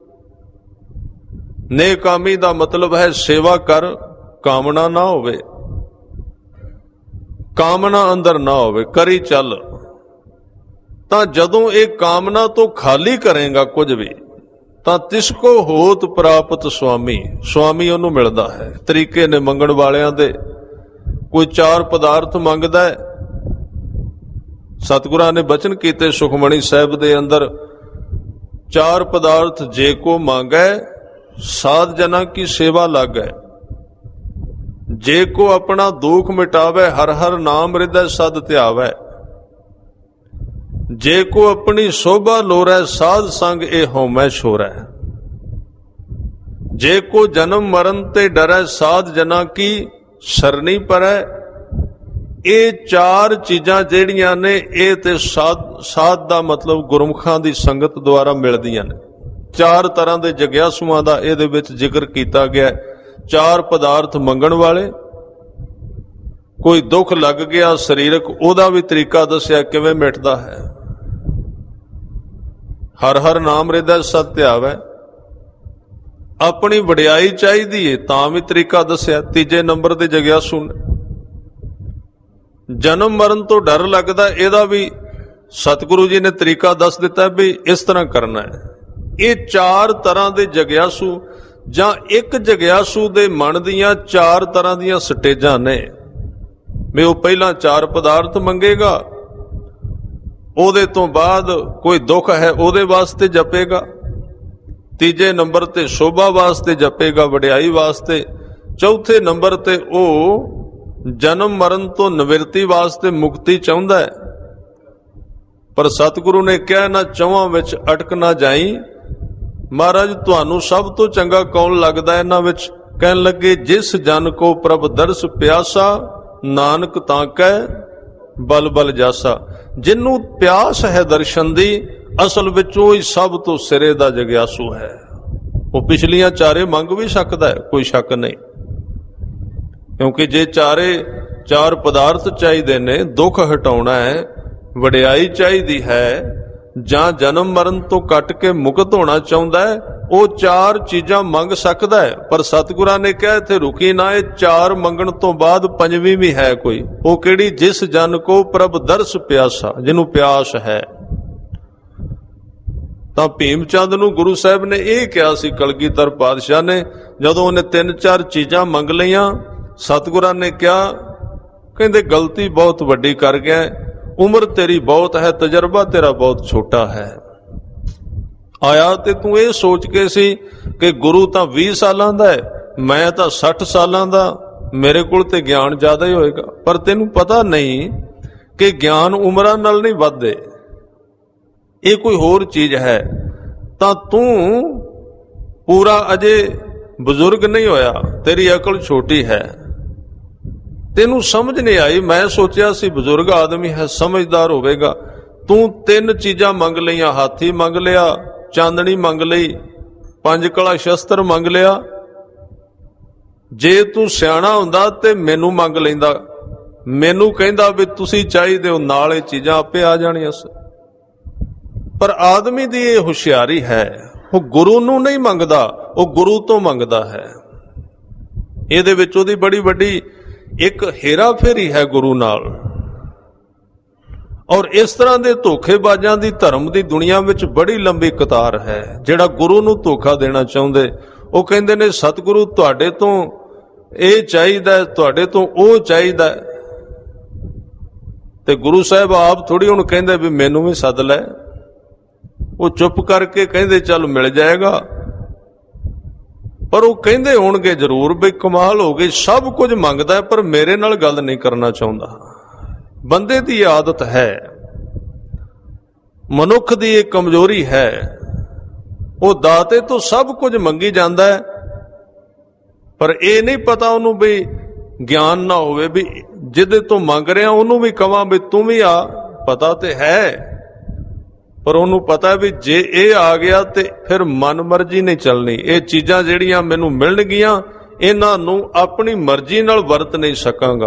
ਨਿਹਕਾਮੀ ਦਾ ਮਤਲਬ ਹੈ ਸੇਵਾ ਕਰ ਕਾਮਨਾ ਨਾ ਹੋਵੇ, ਕਾਮਨਾ ਅੰਦਰ ਨਾ ਹੋਵੇ, ਕਰੀ ਚੱਲ। ਤਾਂ ਜਦੋਂ ਇਹ ਕਾਮਨਾ ਤੋਂ ਖਾਲੀ ਕਰੇਗਾ ਕੁਝ ਵੀ, ਤਾਂ ਤਿਸਕੋ ਹੋਤ ਪ੍ਰਾਪਤ ਸੁਆਮੀ। ਸੁਆਮੀ ਉਹਨੂੰ ਮਿਲਦਾ ਹੈ। ਤਰੀਕੇ ਨੇ ਮੰਗਣ ਵਾਲਿਆਂ ਦੇ, ਕੋਈ ਚਾਰ ਪਦਾਰਥ ਮੰਗਦਾ ਹੈ। ਸਤਿਗੁਰਾਂ ਨੇ ਬਚਨ ਕੀਤੇ ਸੁਖਮਣੀ ਸਾਹਿਬ ਦੇ ਅੰਦਰ, ਚਾਰ ਪਦਾਰਥ ਜੇ ਕੋ ਮੰਗੈ ਸਾਧ ਜਨਾਂ ਕੀ ਸੇਵਾ ਲਾਗੈ। ਜੇ ਕੋ ਆਪਣਾ ਦੁੱਖ ਮਿਟਾਵੇ ਹਰ ਹਰ ਨਾਮ ਹਿਰਦੈ ਸਦ ਧਿਆਵੈ। ਜੇ ਕੋ ਆਪਣੀ ਸੋਭਾ ਲੋਰੈ ਸਾਧ ਸੰਗ ਇਹ ਹਉਮੈ ਛੋਰੈ। ਜੇ ਕੋ ਜਨਮ ਮਰਨ ਤੇ ਡਰੈ ਸਾਧ ਜਨਾਂ ਕੀ ਸਰਨੀ ਪਰੈ। ਇਹ ਚਾਰ ਚੀਜ਼ਾਂ ਜਿਹੜੀਆਂ ਨੇ ਇਹ ਤੇ ਸਾਧ ਸਾਧ ਦਾ ਮਤਲਬ ਗੁਰਮੁਖਾਂ ਦੀ ਸੰਗਤ ਦੁਆਰਾ ਮਿਲਦੀਆਂ ਨੇ। ਚਾਰ ਤਰ੍ਹਾਂ ਦੇ ਜਗਿਆਸੂਆਂ ਦਾ ਇਹਦੇ ਵਿੱਚ ਜ਼ਿਕਰ ਕੀਤਾ ਗਿਆ। ਚਾਰ ਪਦਾਰਥ ਮੰਗਣ ਵਾਲੇ, ਕੋਈ ਦੁੱਖ ਲੱਗ ਗਿਆ ਸਰੀਰਕ, ਉਹਦਾ ਵੀ ਤਰੀਕਾ ਦੱਸਿਆ ਕਿਵੇਂ ਮਿਟਦਾ ਹੈ। ਹਰ ਹਰ ਨਾਮ ਹਿਰਦੈ ਸਦ ਧਿਆਵੈ। ਆਪਣੀ ਵਡਿਆਈ ਚਾਹੀਦੀ ਏ ਤਾਂ ਵੀ ਤਰੀਕਾ ਦੱਸਿਆ। ਤੀਜੇ ਨੰਬਰ ਤੇ ਜਗਿਆਸੂ ਨੇ। ਜਨਮ ਮਰਨ ਤੋਂ ਡਰ ਲੱਗਦਾ, ਇਹਦਾ ਵੀ ਸਤਿਗੁਰੂ ਜੀ ਨੇ ਤਰੀਕਾ ਦੱਸ ਦਿੱਤਾ ਵੀ ਇਸ ਤਰ੍ਹਾਂ ਕਰਨਾ ਹੈ। ਇਹ ਚਾਰ ਤਰ੍ਹਾਂ ਦੇ ਜਗਿਆਸੂ ਜਾਂ ਇੱਕ ਜਗਿਆਸੂ ਦੇ ਮਨ ਦੀਆਂ ਚਾਰ ਤਰ੍ਹਾਂ ਦੀਆਂ ਸਟੇਜਾਂ ਨੇ। ਵੀ ਉਹ ਪਹਿਲਾਂ ਚਾਰ ਪਦਾਰਥ ਮੰਗੇਗਾ, ਉਹਦੇ ਤੋਂ ਬਾਅਦ ਕੋਈ ਦੁੱਖ ਹੈ ਉਹਦੇ ਵਾਸਤੇ ਜਪੇਗਾ, ਤੀਜੇ ਨੰਬਰ ਤੇ ਸ਼ੋਭਾ ਵਾਸਤੇ ਜਪੇਗਾ, ਵਡਿਆਈ ਵਾਸਤੇ, ਚੌਥੇ ਨੰਬਰ ਤੇ ਉਹ ਜਨਮ ਮਰਨ ਤੋਂ ਨਿਵਰਤੀ ਵਾਸਤੇ ਮੁਕਤੀ ਚਾਹੁੰਦਾ ਹੈ। ਪਰ ਸਤਿਗੁਰੂ ਨੇ ਕਿਹਾ ਨਾ ਚੌਹਾਂ ਵਿੱਚ ਅਟਕ ਨਾ ਜਾਈ। ਮਹਾਰਾਜ ਤੁਹਾਨੂੰ ਸਭ ਤੋਂ ਚੰਗਾ ਕੌਣ ਲੱਗਦਾ ਇਹਨਾਂ ਵਿੱਚ? ਕਹਿਣ ਲੱਗੇ ਜਿਸ ਜਨ ਕੋ ਪ੍ਰਭ ਦਰਸ ਪਿਆਸਾ ਨਾਨਕ ਤਾਂ ਕੈ ਬਲ ਬਲ ਜਾਸਾ। ਜਿਹਨੂੰ ਪਿਆਸ ਹੈ ਦਰਸ਼ਨ ਦੀ, ਅਸਲ ਵਿੱਚ ਉਹ ਹੀ ਸਭ ਤੋਂ ਸਿਰੇ ਦਾ ਜਗਿਆਸੂ ਹੈ। ਉਹ ਪਿਛਲੀਆਂ ਚਾਰੇ ਮੰਗ ਵੀ ਸਕਦਾ ਹੈ, ਕੋਈ ਸ਼ੱਕ ਨਹੀਂ। ਕਿਉਂਕਿ ਜੇ ਚਾਰੇ ਚਾਰ ਪਦਾਰਥ ਚਾਹੀਦੇ ਨੇ, ਦੁੱਖ ਹਟਾਉਣਾ ਹੈ, ਵਡਿਆਈ ਚਾਹੀਦੀ ਹੈ, ਜਾਂ ਜਨਮ ਮਰਨ ਤੋਂ ਕੱਟ ਕੇ ਮੁਕਤ ਹੋਣਾ ਚਾਹੁੰਦਾ ਹੈ, ਉਹ ਚਾਰ ਚੀਜ਼ਾਂ ਮੰਗ ਸਕਦਾ ਹੈ। ਪਰ ਸਤਿਗੁਰਾਂ ਨੇ ਕਿਹਾ ਇੱਥੇ ਰੁਕੀ ਨਾ, ਇਹ ਚਾਰ ਮੰਗਣ ਤੋਂ ਬਾਅਦ ਪੰਜਵੀਂ ਵੀ ਹੈ ਕੋਈ। ਉਹ ਕਿਹੜੀ? ਜਿਸ ਜਨ ਕੋ ਪ੍ਰਭ ਦਰਸ ਪਿਆਸਾ, ਜਿਹਨੂੰ ਪਿਆਸ ਹੈ। ਤਾਂ ਭੀਮ ਚੰਦ ਨੂੰ ਗੁਰੂ ਸਾਹਿਬ ਨੇ ਇਹ ਕਿਹਾ ਸੀ, ਕਲਗੀਧਰ ਪਾਤਸ਼ਾਹ ਨੇ, ਜਦੋਂ ਉਹਨੇ ਤਿੰਨ ਚਾਰ ਚੀਜ਼ਾਂ ਮੰਗ ਲਈਆਂ, ਸਤਿਗੁਰਾਂ ਨੇ ਕਿਹਾ, ਕਹਿੰਦੇ ਗਲਤੀ ਬਹੁਤ ਵੱਡੀ ਕਰ ਗਿਆ, ਉਮਰ ਤੇਰੀ ਬਹੁਤ ਹੈ, ਤਜਰਬਾ ਤੇਰਾ ਬਹੁਤ ਛੋਟਾ ਹੈ। ਆਇਆ ਤੇ ਤੂੰ ਇਹ ਸੋਚ ਕੇ ਸੀ ਕਿ ਗੁਰੂ ਤਾਂ ਵੀਹ ਸਾਲਾਂ ਦਾ ਹੈ, ਮੈਂ ਤਾਂ ਸੱਠ ਸਾਲਾਂ ਦਾ, ਮੇਰੇ ਕੋਲ ਤੇ ਗਿਆਨ ਜ਼ਿਆਦਾ ਹੀ ਹੋਏਗਾ। ਪਰ ਤੈਨੂੰ ਪਤਾ ਨਹੀਂ ਕਿ ਗਿਆਨ ਉਮਰਾਂ ਨਾਲ ਨਹੀਂ ਵੱਧਦੇ, ਇਹ ਕੋਈ ਹੋਰ ਚੀਜ਼ ਹੈ। ਤਾਂ ਤੂੰ ਪੂਰਾ ਅਜੇ ਬਜ਼ੁਰਗ ਨਹੀਂ ਹੋਇਆ, ਤੇਰੀ ਅਕਲ ਛੋਟੀ ਹੈ, ਤੈਨੂੰ ਸਮਝ ਨਹੀਂ ਆਈ। ਮੈਂ ਸੋਚਿਆ ਸੀ ਬਜ਼ੁਰਗ ਆਦਮੀ ਹੈ, ਸਮਝਦਾਰ ਹੋਵੇਗਾ। ਤੂੰ ਤਿੰਨ ਚੀਜ਼ਾਂ ਮੰਗ ਲਈਆਂ, ਹਾਥੀ ਮੰਗ ਲਿਆ, ਚਾਂਦਣੀ ਮੰਗ ਲਈ, ਪੰਜ ਕਲਾ ਸ਼ਸਤਰ ਮੰਗ ਲਿਆ। ਜੇ ਤੂੰ ਸਿਆਣਾ ਹੁੰਦਾ ਤੇ ਮੈਨੂੰ ਮੰਗ ਲੈਂਦਾ, मैनू कहंदा भी तुसी चाहिदे हो नाल ये चीज़ां आपे आ जाणियां सी। पर आदमी दी ये हुशियारी है, वो गुरु नू नहीं मंगदा, वो गुरु तो मंगदा है। इहदे विच उहदी बड़ी वड्डी एक हेरा फेरी है गुरु नाल। और इस तरह के धोखेबाजां दी धर्म की दुनिया विच बड़ी लंबी कतार है। जिहड़ा गुरु नू धोखा देना चाहुंदे वो कहंदे ने सतगुरु तुहाडे तो ये चाहीदा, तुहाडे तो वो चाहीदा। ते गुरु साहब आप थोड़ी हुण कहंदे भी मैनू भी सद लै। वो चुप करके कहंदे चल मिल जाएगा, पर वो कहंदे होणगे जरूर भी कमाल हो गई, सब कुछ मंगदा है पर मेरे नाल गल नहीं करना चाहुंदा। बंदे दी आदत है, मनुख दी एक कमजोरी है, वो दाते तो सब कुछ मंगी जांदा है पर यह नहीं पता उन्होंने भी ज्ञान ना होवे भी जिदे तो मंग रहा उन्होंने भी कहां भी तू भी आ। पता तो है पर उन्होंने पता भी जे ये आ गया तो फिर मन मर्जी नहीं चलनी। ये चीज़ां जिहड़ियां मैनू मिलणगियां इन्हां नूं अपनी मर्जी नाल वरत नहीं सकांगा।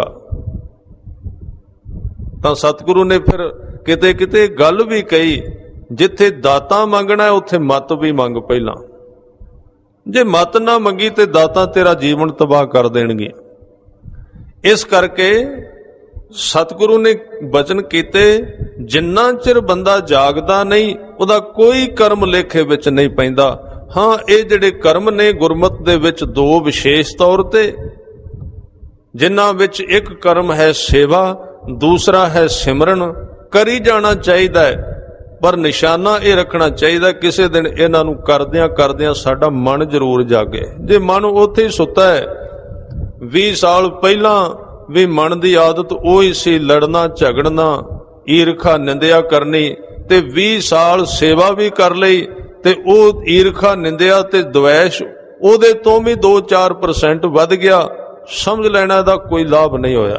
तो सतगुरु ने फिर किते किते गल भी कही, जिथे दाता मंगना है उत्थे मत भी मंग पहला। जे मत ना मंगी तो दाता तेरा जीवन तबाह कर देणगे। इस करके सतगुरु ने बचन कीते, जिन्ना चिर बंदा जागदा नहीं उहदा कोई कर्म लेखे विच नहीं पैंदा। हाँ, ये जिहड़े कर्म ने गुरमत दे विच दो विशेष तौर ते, जिन्हां विच एक कर्म है सेवा, दूसरा है सिमरन। करी जाना चाहिदा है पर निशाना ये रखना चाहिए किसी दिन इन्हां नूं करदियां करदियां साडा मन जरूर जागे। जे मन उत्थे ही सुता है, बीह साल पहला भी मन की आदत उही सी, लड़ना झगड़ना ईरखा निंदिया करनी, ते बीह साल सेवा भी कर लई ते ओ ईरखा निंदिया ते द्वैश ओदे तो भी दो चार परसेंट वध गया, समझ लेना दा कोई लाभ नहीं होया।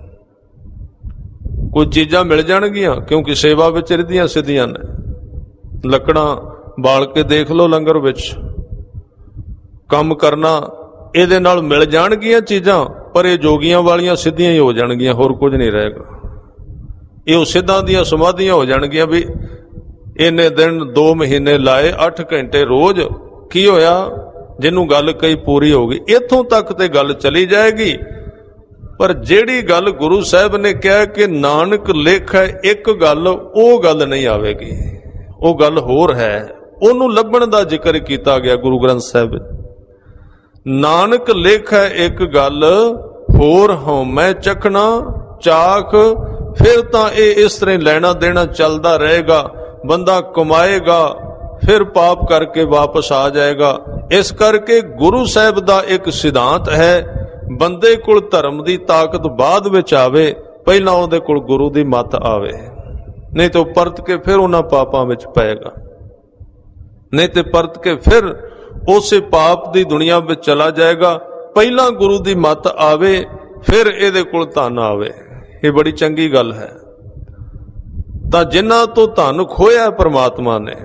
कोई चीज़ां मिल जाणगियां क्योंकि सेवा विच रिधियां सिद्धियां ने। लकड़ा बाल के देख लो लंगर विच, काम करना इहदे नाल मिल जाणगियां चीज़ां पर ये जोगियां वालियां सिद्धियां ही हो जाणगियां, होर कुछ नहीं रहेगा। ये सिद्धां दियां समाधियां हो जाणगियां भी इन्ने दिन दो महीने लाए अठ घंटे रोज, की होया जिन्हों गल कई पूरी हो गई। इत्थों तक ते गल चली जाएगी पर जेड़ी गल गुरु साहब ने कहा कि नानक लेखा एक गल, वो गल नहीं आवेगी, वो गल होर है। उन्होंने लभण दा जिक्र किया गया गुरु ग्रंथ साहब। नानक लेखा एक गल होर हों मैं चखना चाख, फिर तो ये इस तरह लेना देना चलता रहेगा। बंदा कमाएगा फिर पाप करके वापस आ जाएगा। इस करके गुरु साहब का एक सिद्धांत है, बंदे कोल धर्म की ताकत बाद विच आवे, पहला उहदे कोल गुरु की मत आवे, नहीं तो परत के फिर उन्हां पापां विच पएगा, नहीं तो परत के फिर उस पाप की दुनिया में चला जाएगा। पहला गुरु की मत आवे फिर इहदे कोल धन आवे। ये बड़ी चंगी गल है। तां जिन्हां तो धन खोया परमात्मा ने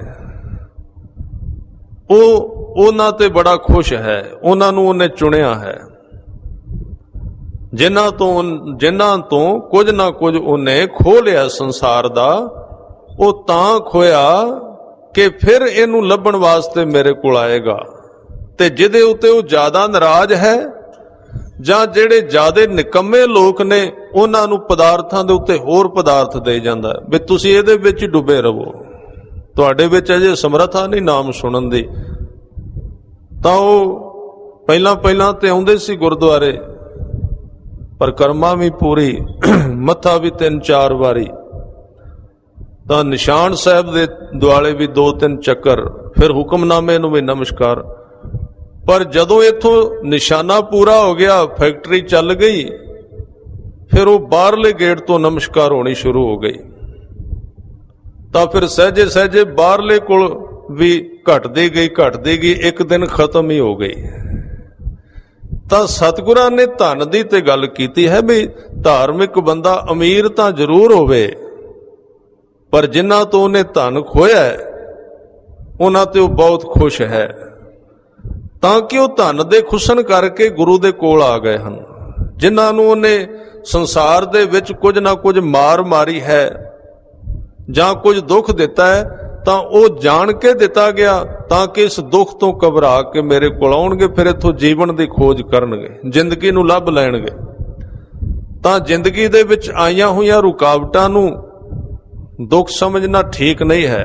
वो उन्हां ते बड़ा खुश है, उन्हां नूं उन्हें चुनिया है। जिन्हां तो जिन्हां तो कुछ ना कुछ उन्हें खो लिया संसार दा, वो तां खोया कि फिर इनू लभण वास्ते मेरे कोल आएगा। ते जिदे उत्ते वो ज्यादा नाराज है जां जेड़े ज्यादा निकम्मे लोग ने उन्हां नू पदार्थां दे उत्ते होर पदार्थ दे जांदा है भी तुसीं इहदे विच डुबे रहो, तुहाडे विच अजे समर्था नहीं नाम सुनन दी। तां ओह पहलां पहलां ते आउंदे सी गुरुद्वारे, परिक्रमा भी पूरी, मत्था भी तीन चार वारी, तो निशान साहब दे दुआले भी दो तीन चक्कर, फिर हुक्मनामे नूं भी नमस्कार। पर जदों इथों निशाना पूरा हो गया, फैक्ट्री चल गई, फिर वो बाहरले गेट तो नमस्कार होनी शुरू हो गई। तो फिर सहजे सहजे बाहरले कोल भी घटदी गई घटदी गई, एक दिन खत्म ही हो गई। तो सतगुरां ने धन दी ते गल कीती है भी धार्मिक बंदा अमीर तो जरूर होवे, पर जिन्हां तो उन्हें धन खोया है उन्हां ते बहुत खुश है, ताकि वह धन दे खुसन करके गुरु दे कोल आ गए हैं। ਜਿਨ੍ਹਾਂ ਨੂੰ ਉਹਨੇ ਸੰਸਾਰ ਦੇ ਵਿੱਚ ਕੁਝ ਨਾ ਕੁਝ ਮਾਰ ਮਾਰੀ ਹੈ ਜਾਂ ਕੁਝ ਦੁੱਖ ਦਿੱਤਾ ਹੈ, ਤਾਂ ਉਹ ਜਾਣ ਕੇ ਦਿੱਤਾ ਗਿਆ ਤਾਂ ਕਿ ਇਸ ਦੁੱਖ ਤੋਂ ਘਬਰਾ ਕੇ ਮੇਰੇ ਕੋਲ ਆਉਣਗੇ, ਫਿਰ ਇੱਥੋਂ ਜੀਵਨ ਦੀ ਖੋਜ ਕਰਨਗੇ, ਜ਼ਿੰਦਗੀ ਨੂੰ ਲੱਭ ਲੈਣਗੇ। ਤਾਂ ਜ਼ਿੰਦਗੀ ਦੇ ਵਿੱਚ ਆਈਆਂ ਹੋਈਆਂ ਰੁਕਾਵਟਾਂ ਨੂੰ ਦੁੱਖ ਸਮਝਣਾ ਠੀਕ ਨਹੀਂ ਹੈ।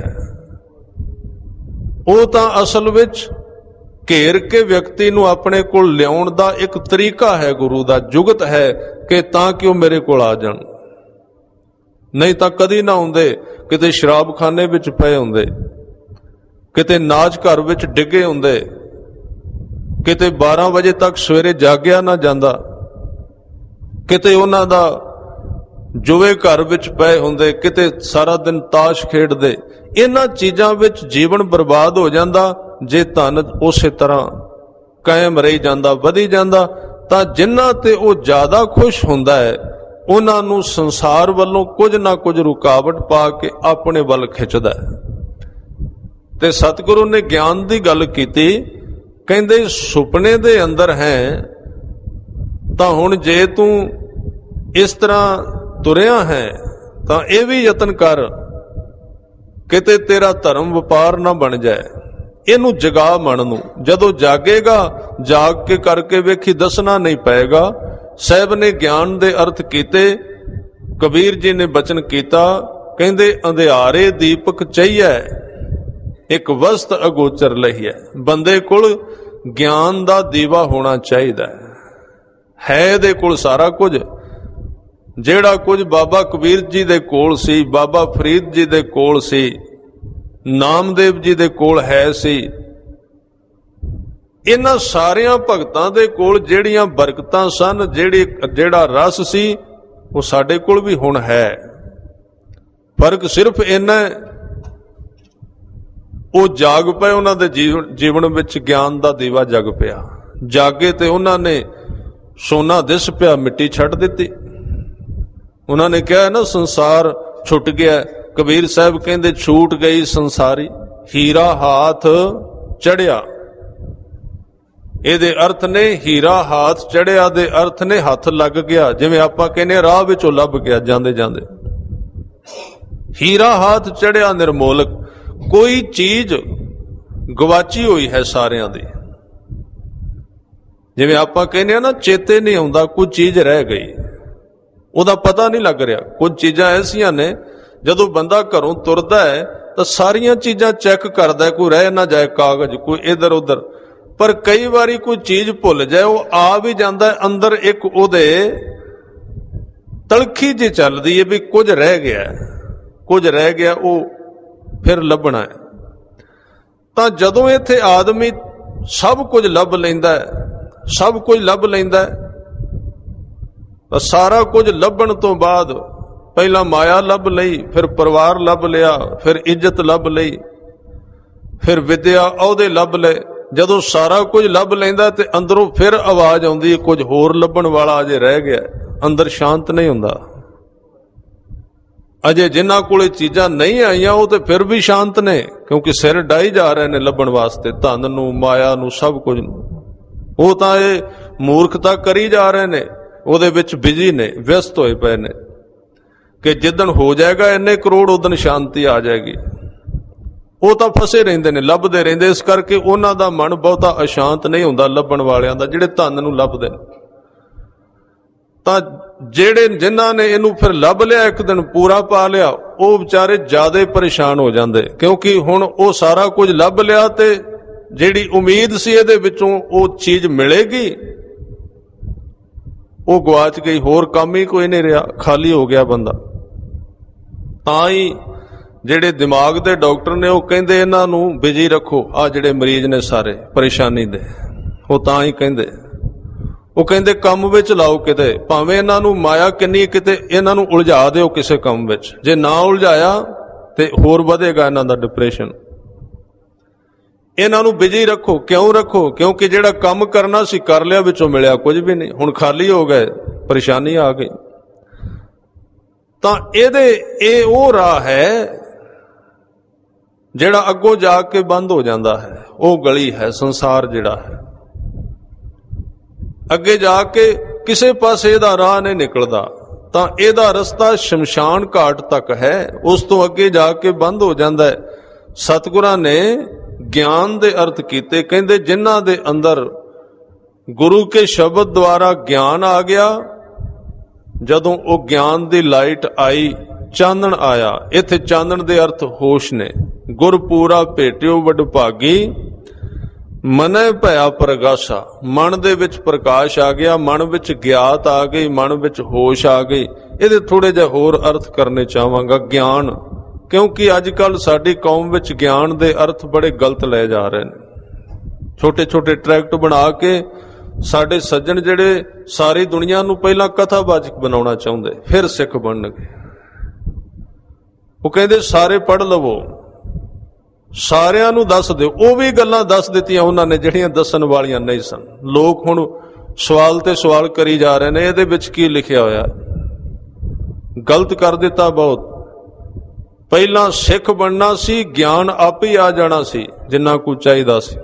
ਉਹ ਤਾਂ ਅਸਲ ਵਿੱਚ ਘੇਰ ਕੇ ਵਿਅਕਤੀ ਨੂੰ ਆਪਣੇ ਕੋਲ ਲਿਆਉਣ ਦਾ ਇੱਕ ਤਰੀਕਾ ਹੈ, ਗੁਰੂ ਦਾ ਜੁਗਤ ਹੈ ਕਿ ਤਾਂ ਕਿ ਉਹ ਮੇਰੇ ਕੋਲ ਆ ਜਾਣ। ਨਹੀਂ ਤਾਂ ਕਦੀ ਨਾ ਆਉਂਦੇ, ਕਿਤੇ ਸ਼ਰਾਬਖਾਨੇ ਵਿੱਚ ਪਏ ਹੁੰਦੇ, ਕਿਤੇ ਨਾਚ ਘਰ ਵਿੱਚ ਡਿੱਗੇ ਹੁੰਦੇ, ਕਿਤੇ ਬਾਰਾਂ ਵਜੇ ਤੱਕ ਸਵੇਰੇ ਜਾਗਿਆ ਨਾ ਜਾਂਦਾ, ਕਿਤੇ ਉਹਨਾਂ ਦਾ ਜੁਏ ਘਰ ਵਿੱਚ ਪਏ ਹੁੰਦੇ, ਕਿਤੇ ਸਾਰਾ ਦਿਨ ਤਾਸ਼ ਖੇਡਦੇ। ਇਹਨਾਂ ਚੀਜ਼ਾਂ ਵਿੱਚ ਜੀਵਨ ਬਰਬਾਦ ਹੋ ਜਾਂਦਾ। ਜੇ ਧਨ ਉਸੇ ਤਰ੍ਹਾਂ ਕਾਇਮ ਰਹੀ ਜਾਂਦਾ, ਵਧੀ ਜਾਂਦਾ, ਤਾਂ ਜਿਨ੍ਹਾਂ ਤੇ ਉਹ ਜ਼ਿਆਦਾ ਖੁਸ਼ ਹੁੰਦਾ ਹੈ ਉਹਨਾਂ ਨੂੰ ਸੰਸਾਰ ਵੱਲੋਂ ਕੁਝ ਨਾ ਕੁਝ ਰੁਕਾਵਟ ਪਾ ਕੇ ਆਪਣੇ ਵੱਲ ਖਿੱਚਦਾ ਹੈ। ਤੇ ਸਤਿਗੁਰੂ ਨੇ ਗਿਆਨ ਦੀ ਗੱਲ ਕੀਤੀ, ਕਹਿੰਦੇ ਸੁਪਨੇ ਦੇ ਅੰਦਰ ਹੈ ਤਾਂ ਹੁਣ ਜੇ ਤੂੰ ਇਸ ਤਰ੍ਹਾਂ ਤੁਰਿਆ ਹੈ ਤਾਂ ਇਹ ਵੀ ਯਤਨ ਕਰ ਕਿਤੇ ਤੇਰਾ ਧਰਮ ਵਪਾਰ ਨਾ ਬਣ ਜਾਏ। ਇਹਨੂੰ ਜਗਾ ਮਨ ਨੂੰ, ਜਦੋਂ ਜਾਗੇਗਾ ਜਾਗ ਕੇ ਕਰਕੇ ਵੇਖੀ, ਦੱਸਣਾ ਨਹੀਂ ਪਏਗਾ। ਸਾਹਿਬ ਨੇ ਗਿਆਨ ਦੇ ਅਰਥ ਕੀਤੇ। ਕਬੀਰ ਜੀ ਨੇ ਬਚਨ ਕੀਤਾ, ਕਹਿੰਦੇ ਅੰਧਿਆਰੇ ਦੀਪਕ ਚਾਹੀਏ, ਇੱਕ ਵਸਤ ਅਗੋਚਰ ਲਈਏ। ਬੰਦੇ ਕੋਲ ਗਿਆਨ ਦਾ ਦੀਵਾ ਹੋਣਾ ਚਾਹੀਦਾ ਹੈ। ਇਹਦੇ ਕੋਲ ਸਾਰਾ ਕੁਝ, ਜਿਹੜਾ ਕੁਝ ਬਾਬਾ ਕਬੀਰ ਜੀ ਦੇ ਕੋਲ ਸੀ, ਬਾਬਾ ਫਰੀਦ ਜੀ ਦੇ ਕੋਲ ਸੀ, ਨਾਮਦੇਵ ਜੀ ਦੇ ਕੋਲ ਹੈ ਸੀ, ਇਹਨਾਂ ਸਾਰਿਆਂ ਭਗਤਾਂ ਦੇ ਕੋਲ ਜਿਹੜੀਆਂ ਬਰਕਤਾਂ ਸਨ, ਜਿਹੜੀ ਜਿਹੜਾ ਰਸ ਸੀ, ਉਹ ਸਾਡੇ ਕੋਲ ਵੀ ਹੁਣ ਹੈ। ਫਰਕ ਸਿਰਫ ਇੰਨਾ, ਉਹ ਜਾਗ ਪਏ, ਉਹਨਾਂ ਦੇ ਜੀਵਨ ਜੀਵਨ ਵਿੱਚ ਗਿਆਨ ਦਾ ਦੀਵਾ ਜਗ ਪਿਆ। ਜਾਗੇ ਤੇ ਉਹਨਾਂ ਨੇ ਸੋਨਾ ਦਿਸ ਪਿਆ, ਮਿੱਟੀ ਛੱਡ ਦਿੱਤੀ। ਉਹਨਾਂ ਨੇ ਕਿਹਾ ਨਾ ਸੰਸਾਰ ਛੁੱਟ ਗਿਆ। ਕਬੀਰ ਸਾਹਿਬ ਕਹਿੰਦੇ ਛੂਟ ਗਈ ਸੰਸਾਰੀ, ਹੀਰਾ ਹਾਥ ਚੜਿਆ। ਇਹਦੇ ਅਰਥ ਨੇ ਹੀਰਾ ਹਾਥ ਚੜਿਆ ਦੇ ਅਰਥ ਨੇ ਹੱਥ ਲੱਗ ਗਿਆ। ਜਿਵੇਂ ਆਪਾਂ ਕਹਿੰਦੇ ਰਾਹ ਵਿੱਚੋਂ ਲੱਭ ਗਿਆ ਜਾਂਦੇ ਜਾਂਦੇ, ਹੀਰਾ ਹਾਥ ਚੜਿਆ ਨਿਰਮੋਲਕ। ਕੋਈ ਚੀਜ਼ ਗਵਾਚੀ ਹੋਈ ਹੈ ਸਾਰਿਆਂ ਦੀ। ਜਿਵੇਂ ਆਪਾਂ ਕਹਿੰਦੇ ਆ ਨਾ ਚੇਤੇ ਨਹੀਂ ਆਉਂਦਾ, ਕੋਈ ਚੀਜ਼ ਰਹਿ ਗਈ, ਉਹਦਾ ਪਤਾ ਨਹੀਂ ਲੱਗ ਰਿਹਾ। ਕੁਝ ਚੀਜ਼ਾਂ ਐਸੀਆਂ ਨੇ ਜਦੋਂ ਬੰਦਾ ਘਰੋਂ ਤੁਰਦਾ ਹੈ ਤਾਂ ਸਾਰੀਆਂ ਚੀਜ਼ਾਂ ਚੈੱਕ ਕਰਦਾ, ਕੋਈ ਰਹਿ ਨਾ ਜਾਏ ਕਾਗਜ਼, ਕੋਈ ਇਧਰ ਉਧਰ। ਪਰ ਕਈ ਵਾਰੀ ਕੋਈ ਚੀਜ਼ ਭੁੱਲ ਜਾਏ, ਉਹ ਆ ਵੀ ਜਾਂਦਾ ਅੰਦਰ, ਇੱਕ ਉਹਦੇ ਤਲਖੀ ਜਿਹੀ ਚੱਲਦੀ ਹੈ ਵੀ ਕੁਝ ਰਹਿ ਗਿਆ, ਕੁਝ ਰਹਿ ਗਿਆ, ਉਹ ਫਿਰ ਲੱਭਣਾ ਹੈ। ਤਾਂ ਜਦੋਂ ਇੱਥੇ ਆਦਮੀ ਸਭ ਕੁਝ ਲੱਭ ਲੈਂਦਾ, ਸਭ ਕੁਝ ਲੱਭ ਲੈਂਦਾ, ਤਾਂ ਸਾਰਾ ਕੁਝ ਲੱਭਣ ਤੋਂ ਬਾਅਦ ਪਹਿਲਾਂ ਮਾਇਆ ਲੱਭ ਲਈ, ਫਿਰ ਪਰਿਵਾਰ ਲੱਭ ਲਿਆ, ਫਿਰ ਇੱਜ਼ਤ ਲੱਭ ਲਈ, ਫਿਰ ਵਿਦਿਆ ਅਹੁਦੇ ਲੱਭ ਲਏ। ਜਦੋਂ ਸਾਰਾ ਕੁਝ ਲੱਭ ਲੈਂਦਾ ਤੇ ਅੰਦਰੋਂ ਫਿਰ ਆਵਾਜ਼ ਆਉਂਦੀ ਹੈ ਕੁਝ ਹੋਰ ਲੱਭਣ ਵਾਲਾ ਅਜੇ ਰਹਿ ਗਿਆ। ਅੰਦਰ ਸ਼ਾਂਤ ਨਹੀਂ ਹੁੰਦਾ। ਅਜੇ ਜਿਨ੍ਹਾਂ ਕੋਲੇ ਚੀਜ਼ਾਂ ਨਹੀਂ ਆਈਆਂ ਉਹ ਤੇ ਫਿਰ ਵੀ ਸ਼ਾਂਤ ਨੇ, ਕਿਉਂਕਿ ਸਿਰ ਡਾਈ ਜਾ ਰਹੇ ਨੇ ਲੱਭਣ ਵਾਸਤੇ, ਧਨ ਨੂੰ, ਮਾਇਆ ਨੂੰ, ਸਭ ਕੁਝ ਨੂੰ। ਉਹ ਤਾਂ ਇਹ ਮੂਰਖਤਾ ਕਰੀ ਜਾ ਰਹੇ ਨੇ, ਉਹਦੇ ਵਿੱਚ ਬਿਜੀ ਨੇ, ਵਿਅਸਤ ਹੋਏ ਪਏ ਨੇ ਕਿ ਜਿੱਦਣ ਹੋ ਜਾਏਗਾ ਇੰਨੇ ਕਰੋੜ ਉਦਣ ਸ਼ਾਂਤੀ ਆ ਜਾਏਗੀ। ਉਹ ਤਾਂ ਫਸੇ ਰਹਿੰਦੇ ਨੇ, ਲੱਭਦੇ ਰਹਿੰਦੇ। ਇਸ ਕਰਕੇ ਉਹਨਾਂ ਦਾ ਮਨ ਬਹੁਤਾ ਅਸ਼ਾਂਤ ਨਹੀਂ ਹੁੰਦਾ ਲੱਭਣ ਵਾਲਿਆਂ ਦਾ, ਜਿਹੜੇ ਧਨ ਨੂੰ ਲੱਭਦੇ ਨੇ। ਤਾਂ ਜਿਹੜੇ ਜਿਨ੍ਹਾਂ ਨੇ ਇਹਨੂੰ ਫਿਰ ਲੱਭ ਲਿਆ, ਇੱਕ ਦਿਨ ਪੂਰਾ ਪਾ ਲਿਆ, ਉਹ ਵਿਚਾਰੇ ਜ਼ਿਆਦਾ ਪਰੇਸ਼ਾਨ ਹੋ ਜਾਂਦੇ, ਕਿਉਂਕਿ ਹੁਣ ਉਹ ਸਾਰਾ ਕੁਝ ਲੱਭ ਲਿਆ ਤੇ ਜਿਹੜੀ ਉਮੀਦ ਸੀ ਇਹਦੇ ਵਿੱਚੋਂ ਉਹ ਚੀਜ਼ ਮਿਲੇਗੀ, ਉਹ ਗਵਾਚ ਗਈ। ਹੋਰ ਕੰਮ ਹੀ ਕੋਈ ਨਹੀਂ ਰਿਹਾ, ਖਾਲੀ ਹੋ ਗਿਆ ਬੰਦਾ। ਤਾਂ ਹੀ ਜਿਹੜੇ ਦਿਮਾਗ ਦੇ ਡਾਕਟਰ ਨੇ ਉਹ ਕਹਿੰਦੇ ਇਹਨਾਂ ਨੂੰ ਬਿਜੀ ਰੱਖੋ, ਆ ਜਿਹੜੇ ਮਰੀਜ਼ ਨੇ ਸਾਰੇ ਪਰੇਸ਼ਾਨੀ ਦੇ, ਉਹ ਤਾਂ ਹੀ ਕਹਿੰਦੇ, ਉਹ ਕਹਿੰਦੇ ਕੰਮ ਵਿੱਚ ਲਾਓ ਕਿਤੇ, ਭਾਵੇਂ ਇਹਨਾਂ ਨੂੰ ਮਾਇਆ ਕਿੰਨੀ, ਕਿਤੇ ਇਹਨਾਂ ਨੂੰ ਉਲਝਾ ਦਿਓ ਕਿਸੇ ਕੰਮ ਵਿੱਚ। ਜੇ ਨਾ ਉਲਝਾਇਆ ਤੇ ਹੋਰ ਵਧੇਗਾ ਇਹਨਾਂ ਦਾ ਡਿਪਰੈਸ਼ਨ। ਇਹਨਾਂ ਨੂੰ ਬਿਜੀ ਰੱਖੋ। ਕਿਉਂ ਰੱਖੋ? ਕਿਉਂਕਿ ਜਿਹੜਾ ਕੰਮ ਕਰਨਾ ਸੀ ਕਰ ਲਿਆ, ਵਿੱਚੋਂ ਮਿਲਿਆ ਕੁਝ ਵੀ ਨਹੀਂ, ਹੁਣ ਖਾਲੀ ਹੋ ਗਏ, ਪਰੇਸ਼ਾਨੀ ਆ ਗਈ। ਤਾਂ ਇਹਦੇ ਇਹ ਉਹ ਰਾਹ ਹੈ ਜਿਹੜਾ ਅੱਗੋਂ ਜਾ ਕੇ ਬੰਦ ਹੋ ਜਾਂਦਾ ਹੈ। ਉਹ ਗਲੀ ਹੈ ਸੰਸਾਰ ਜਿਹੜਾ ਹੈ। ਅੱਗੇ ਜਾ ਕੇ ਕਿਸੇ ਪਾਸੇ ਇਹਦਾ ਰਾਹ ਨਹੀਂ ਨਿਕਲਦਾ, ਤਾਂ ਇਹਦਾ ਰਸਤਾ ਸ਼ਮਸ਼ਾਨ ਘਾਟ ਤੱਕ ਹੈ, ਉਸ ਤੋਂ ਅੱਗੇ ਜਾ ਕੇ ਬੰਦ ਹੋ ਜਾਂਦਾ ਹੈ। ਸਤਿਗੁਰਾਂ ਨੇ ਗਿਆਨ ਦੇ ਅਰਥ ਕੀਤੇ, ਕਹਿੰਦੇ ਜਿਨ੍ਹਾਂ ਦੇ ਅੰਦਰ ਗੁਰੂ ਕੇ ਸ਼ਬਦ ਦੁਆਰਾ ਗਿਆਨ ਆ ਗਿਆ, ਜਦੋਂ ਉਹ ਗਿਆਨ ਦੀ ਲਾਈਟ ਆਈ, ਚਾਨਣ ਆਇਆ। ਇੱਥੇ ਚਾਨਣ ਦੇ ਅਰਥ ਹੋਸ਼ ਨੇ। ਗੁਰਪੂਰਾ ਭੇਟਿਓ ਵਡਭਾਗੀ, ਮਨੈ ਭਇਆ ਪ੍ਰਗਾਸ਼ਾ, ਮਨ ਦੇ ਵਿੱਚ ਪ੍ਰਕਾਸ਼ ਆ ਗਿਆ, ਮਨ ਵਿੱਚ ਗਿਆਤ ਆ ਗਈ, ਮਨ ਵਿੱਚ ਹੋਸ਼ ਆ ਗਈ। ਇਹਦੇ ਥੋੜੇ ਜਿਹਾ ਹੋਰ ਅਰਥ ਕਰਨੇ ਚਾਹਾਂਗਾ। ਗਿਆਨ, ਕਿਉਂਕਿ ਅੱਜ ਕੱਲ ਸਾਡੀ ਕੌਮ ਵਿੱਚ ਗਿਆਨ ਦੇ ਅਰਥ ਬੜੇ ਗਲਤ ਲਏ ਜਾ ਰਹੇ ਨੇ। ਛੋਟੇ ਛੋਟੇ ਟਰੈਕਟ ਬਣਾ ਕੇ ਸਾਡੇ ਸੱਜਣ ਜਿਹੜੇ ਸਾਰੀ ਦੁਨੀਆ ਨੂੰ ਪਹਿਲਾਂ ਕਥਾਵਾਚਕ ਬਣਾਉਣਾ ਚਾਹੁੰਦੇ, ਫਿਰ ਸਿੱਖ ਬਣਨਗੇ। ਉਹ ਕਹਿੰਦੇ ਸਾਰੇ ਪੜ੍ਹ ਲਵੋ, ਸਾਰਿਆਂ ਨੂੰ ਦੱਸ ਦਿਓ। ਉਹ ਵੀ ਗੱਲਾਂ ਦੱਸ ਦਿੱਤੀਆਂ ਉਹਨਾਂ ਨੇ ਜਿਹੜੀਆਂ ਦੱਸਣ ਵਾਲੀਆਂ ਨਹੀਂ ਸਨ। ਲੋਕ ਹੁਣ ਸਵਾਲ ਤੇ ਸਵਾਲ ਕਰੀ ਜਾ ਰਹੇ ਨੇ, ਇਹਦੇ ਵਿੱਚ ਕੀ ਲਿਖਿਆ ਹੋਇਆ। ਗਲਤ ਕਰ ਦਿੱਤਾ ਬਹੁਤ। ਪਹਿਲਾਂ ਸਿੱਖ ਬਣਨਾ ਸੀ, ਗਿਆਨ ਆਪੇ ਆ ਜਾਣਾ ਸੀ ਜਿੰਨਾ ਕੁ ਚਾਹੀਦਾ ਸੀ,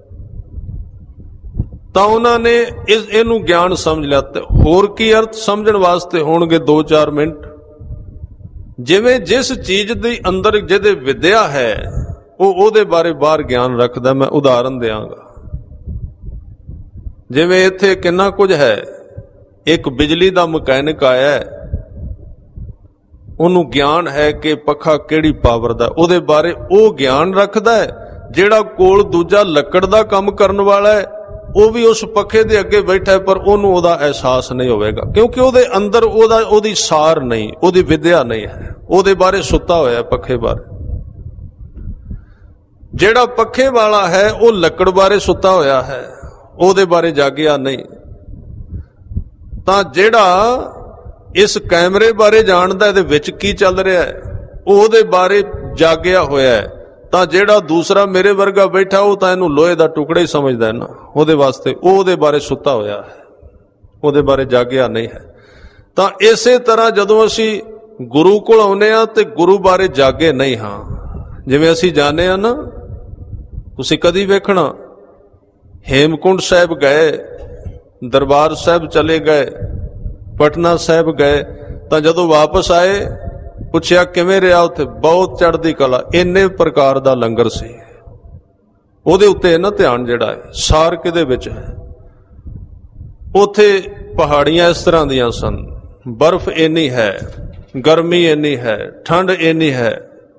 ਤਾਂ ਉਹਨਾਂ ਨੇ ਇਸ ਇਹਨੂੰ ਗਿਆਨ ਸਮਝ ਲਿਆ। ਤੇ ਹੋਰ ਕੀ ਅਰਥ ਸਮਝਣ ਵਾਸਤੇ ਹੋਣਗੇ ਦੋ ਚਾਰ ਮਿੰਟ। ਜਿਵੇਂ ਜਿਸ ਚੀਜ਼ ਦੇ ਅੰਦਰ ਜਿਹਦੇ ਵਿਦਿਆ ਹੈ, ਉਹ ਉਹਦੇ ਬਾਰੇ ਬਾਹਰ ਗਿਆਨ ਰੱਖਦਾ। ਮੈਂ ਉਦਾਹਰਨ ਦਿਆਂਗਾ। ਜਿਵੇਂ ਇੱਥੇ ਕਿੰਨਾ ਕੁਝ ਹੈ। ਇੱਕ ਬਿਜਲੀ ਦਾ ਮਕੈਨਿਕ ਆਇਆ, ਉਹਨੂੰ ਗਿਆਨ ਹੈ ਕਿ ਪੱਖਾ ਕਿਹੜੀ ਪਾਵਰ ਦਾ, ਉਹਦੇ ਬਾਰੇ ਉਹ ਗਿਆਨ ਰੱਖਦਾ ਹੈ। ਜਿਹੜਾ ਕੋਲ ਦੂਜਾ ਲੱਕੜ ਦਾ ਕੰਮ ਕਰਨ ਵਾਲਾ ਹੈ, ਉਹ ਵੀ ਉਸ ਪੱਖੇ ਦੇ ਅੱਗੇ ਬੈਠਾ, ਪਰ ਉਹਨੂੰ ਉਹਦਾ ਅਹਿਸਾਸ ਨਹੀਂ ਹੋਵੇਗਾ, ਕਿਉਂਕਿ ਉਹਦੇ ਅੰਦਰ ਉਹਦਾ ਉਹਦੀ ਸਾਰ ਨਹੀਂ, ਉਹਦੀ ਵਿਦਿਆ ਨਹੀਂ ਹੈ। ਉਹਦੇ ਬਾਰੇ ਸੁੱਤਾ ਹੋਇਆ ਪੱਖੇ ਬਾਰੇ। ਜਿਹੜਾ ਪੱਖੇ ਵਾਲਾ ਹੈ ਉਹ ਲੱਕੜ ਬਾਰੇ ਸੁੱਤਾ ਹੋਇਆ ਹੈ, ਉਹਦੇ ਬਾਰੇ ਜਾਗਿਆ ਨਹੀਂ। ਤਾਂ ਜਿਹੜਾ ਇਸ ਕੈਮਰੇ ਬਾਰੇ ਜਾਣਦਾ ਇਹਦੇ ਵਿੱਚ ਕੀ ਚੱਲ ਰਿਹਾ ਹੈ, ਉਹਦੇ ਬਾਰੇ ਜਾਗਿਆ ਹੋਇਆ ਹੈ। ਤਾਂ ਜਿਹੜਾ ਦੂਸਰਾ ਮੇਰੇ ਵਰਗਾ ਬੈਠਾ, ਉਹ ਤਾਂ ਇਹਨੂੰ ਲੋਹੇ ਦਾ ਟੁਕੜਾ ਹੀ ਸਮਝਦਾ ਹੈ ਨਾ, ਉਹਦੇ ਵਾਸਤੇ ਉਹ ਉਹਦੇ ਬਾਰੇ ਸੁੱਤਾ ਹੋਇਆ ਹੈ, ਉਹਦੇ ਬਾਰੇ ਜਾਗਿਆ ਨਹੀਂ ਹੈ। ਤਾਂ ਇਸੇ ਤਰ੍ਹਾਂ ਜਦੋਂ ਅਸੀਂ ਗੁਰੂ ਕੋਲ ਆਉਂਦੇ ਹਾਂ ਤੇ ਗੁਰੂ ਬਾਰੇ ਜਾਗੇ ਨਹੀਂ ਹਾਂ। ਜਿਵੇਂ ਅਸੀਂ ਜਾਣਦੇ ਹਾਂ ਨਾ, ਤੁਸੀਂ ਕਦੀ ਵੇਖਣਾ ਹੇਮਕੁੰਡ ਸਾਹਿਬ ਗਏ, ਦਰਬਾਰ ਸਾਹਿਬ ਚਲੇ ਗਏ, ਪਟਨਾ ਸਾਹਿਬ ਗਏ, ਤਾਂ ਜਦੋਂ ਵਾਪਸ ਆਏ ਪੁੱਛਿਆ ਕਿਵੇਂ ਰਿਹਾ ਉੱਥੇ, ਬਹੁਤ ਚੜ੍ਹਦੀ ਕਲਾ, ਇੰਨੇ ਪ੍ਰਕਾਰ ਦਾ ਲੰਗਰ ਸੀ। ਉਹਦੇ ਉੱਤੇ ਨਾ ਧਿਆਨ ਜਿਹੜਾ ਹੈ, ਸਾਰ ਕਿਹਦੇ ਵਿੱਚ ਹੈ। ਉੱਥੇ ਪਹਾੜੀਆਂ ਇਸ ਤਰ੍ਹਾਂ ਦੀਆਂ ਸਨ, ਬਰਫ਼ ਇੰਨੀ ਹੈ, ਗਰਮੀ ਇੰਨੀ ਹੈ, ਠੰਡ ਇੰਨੀ ਹੈ।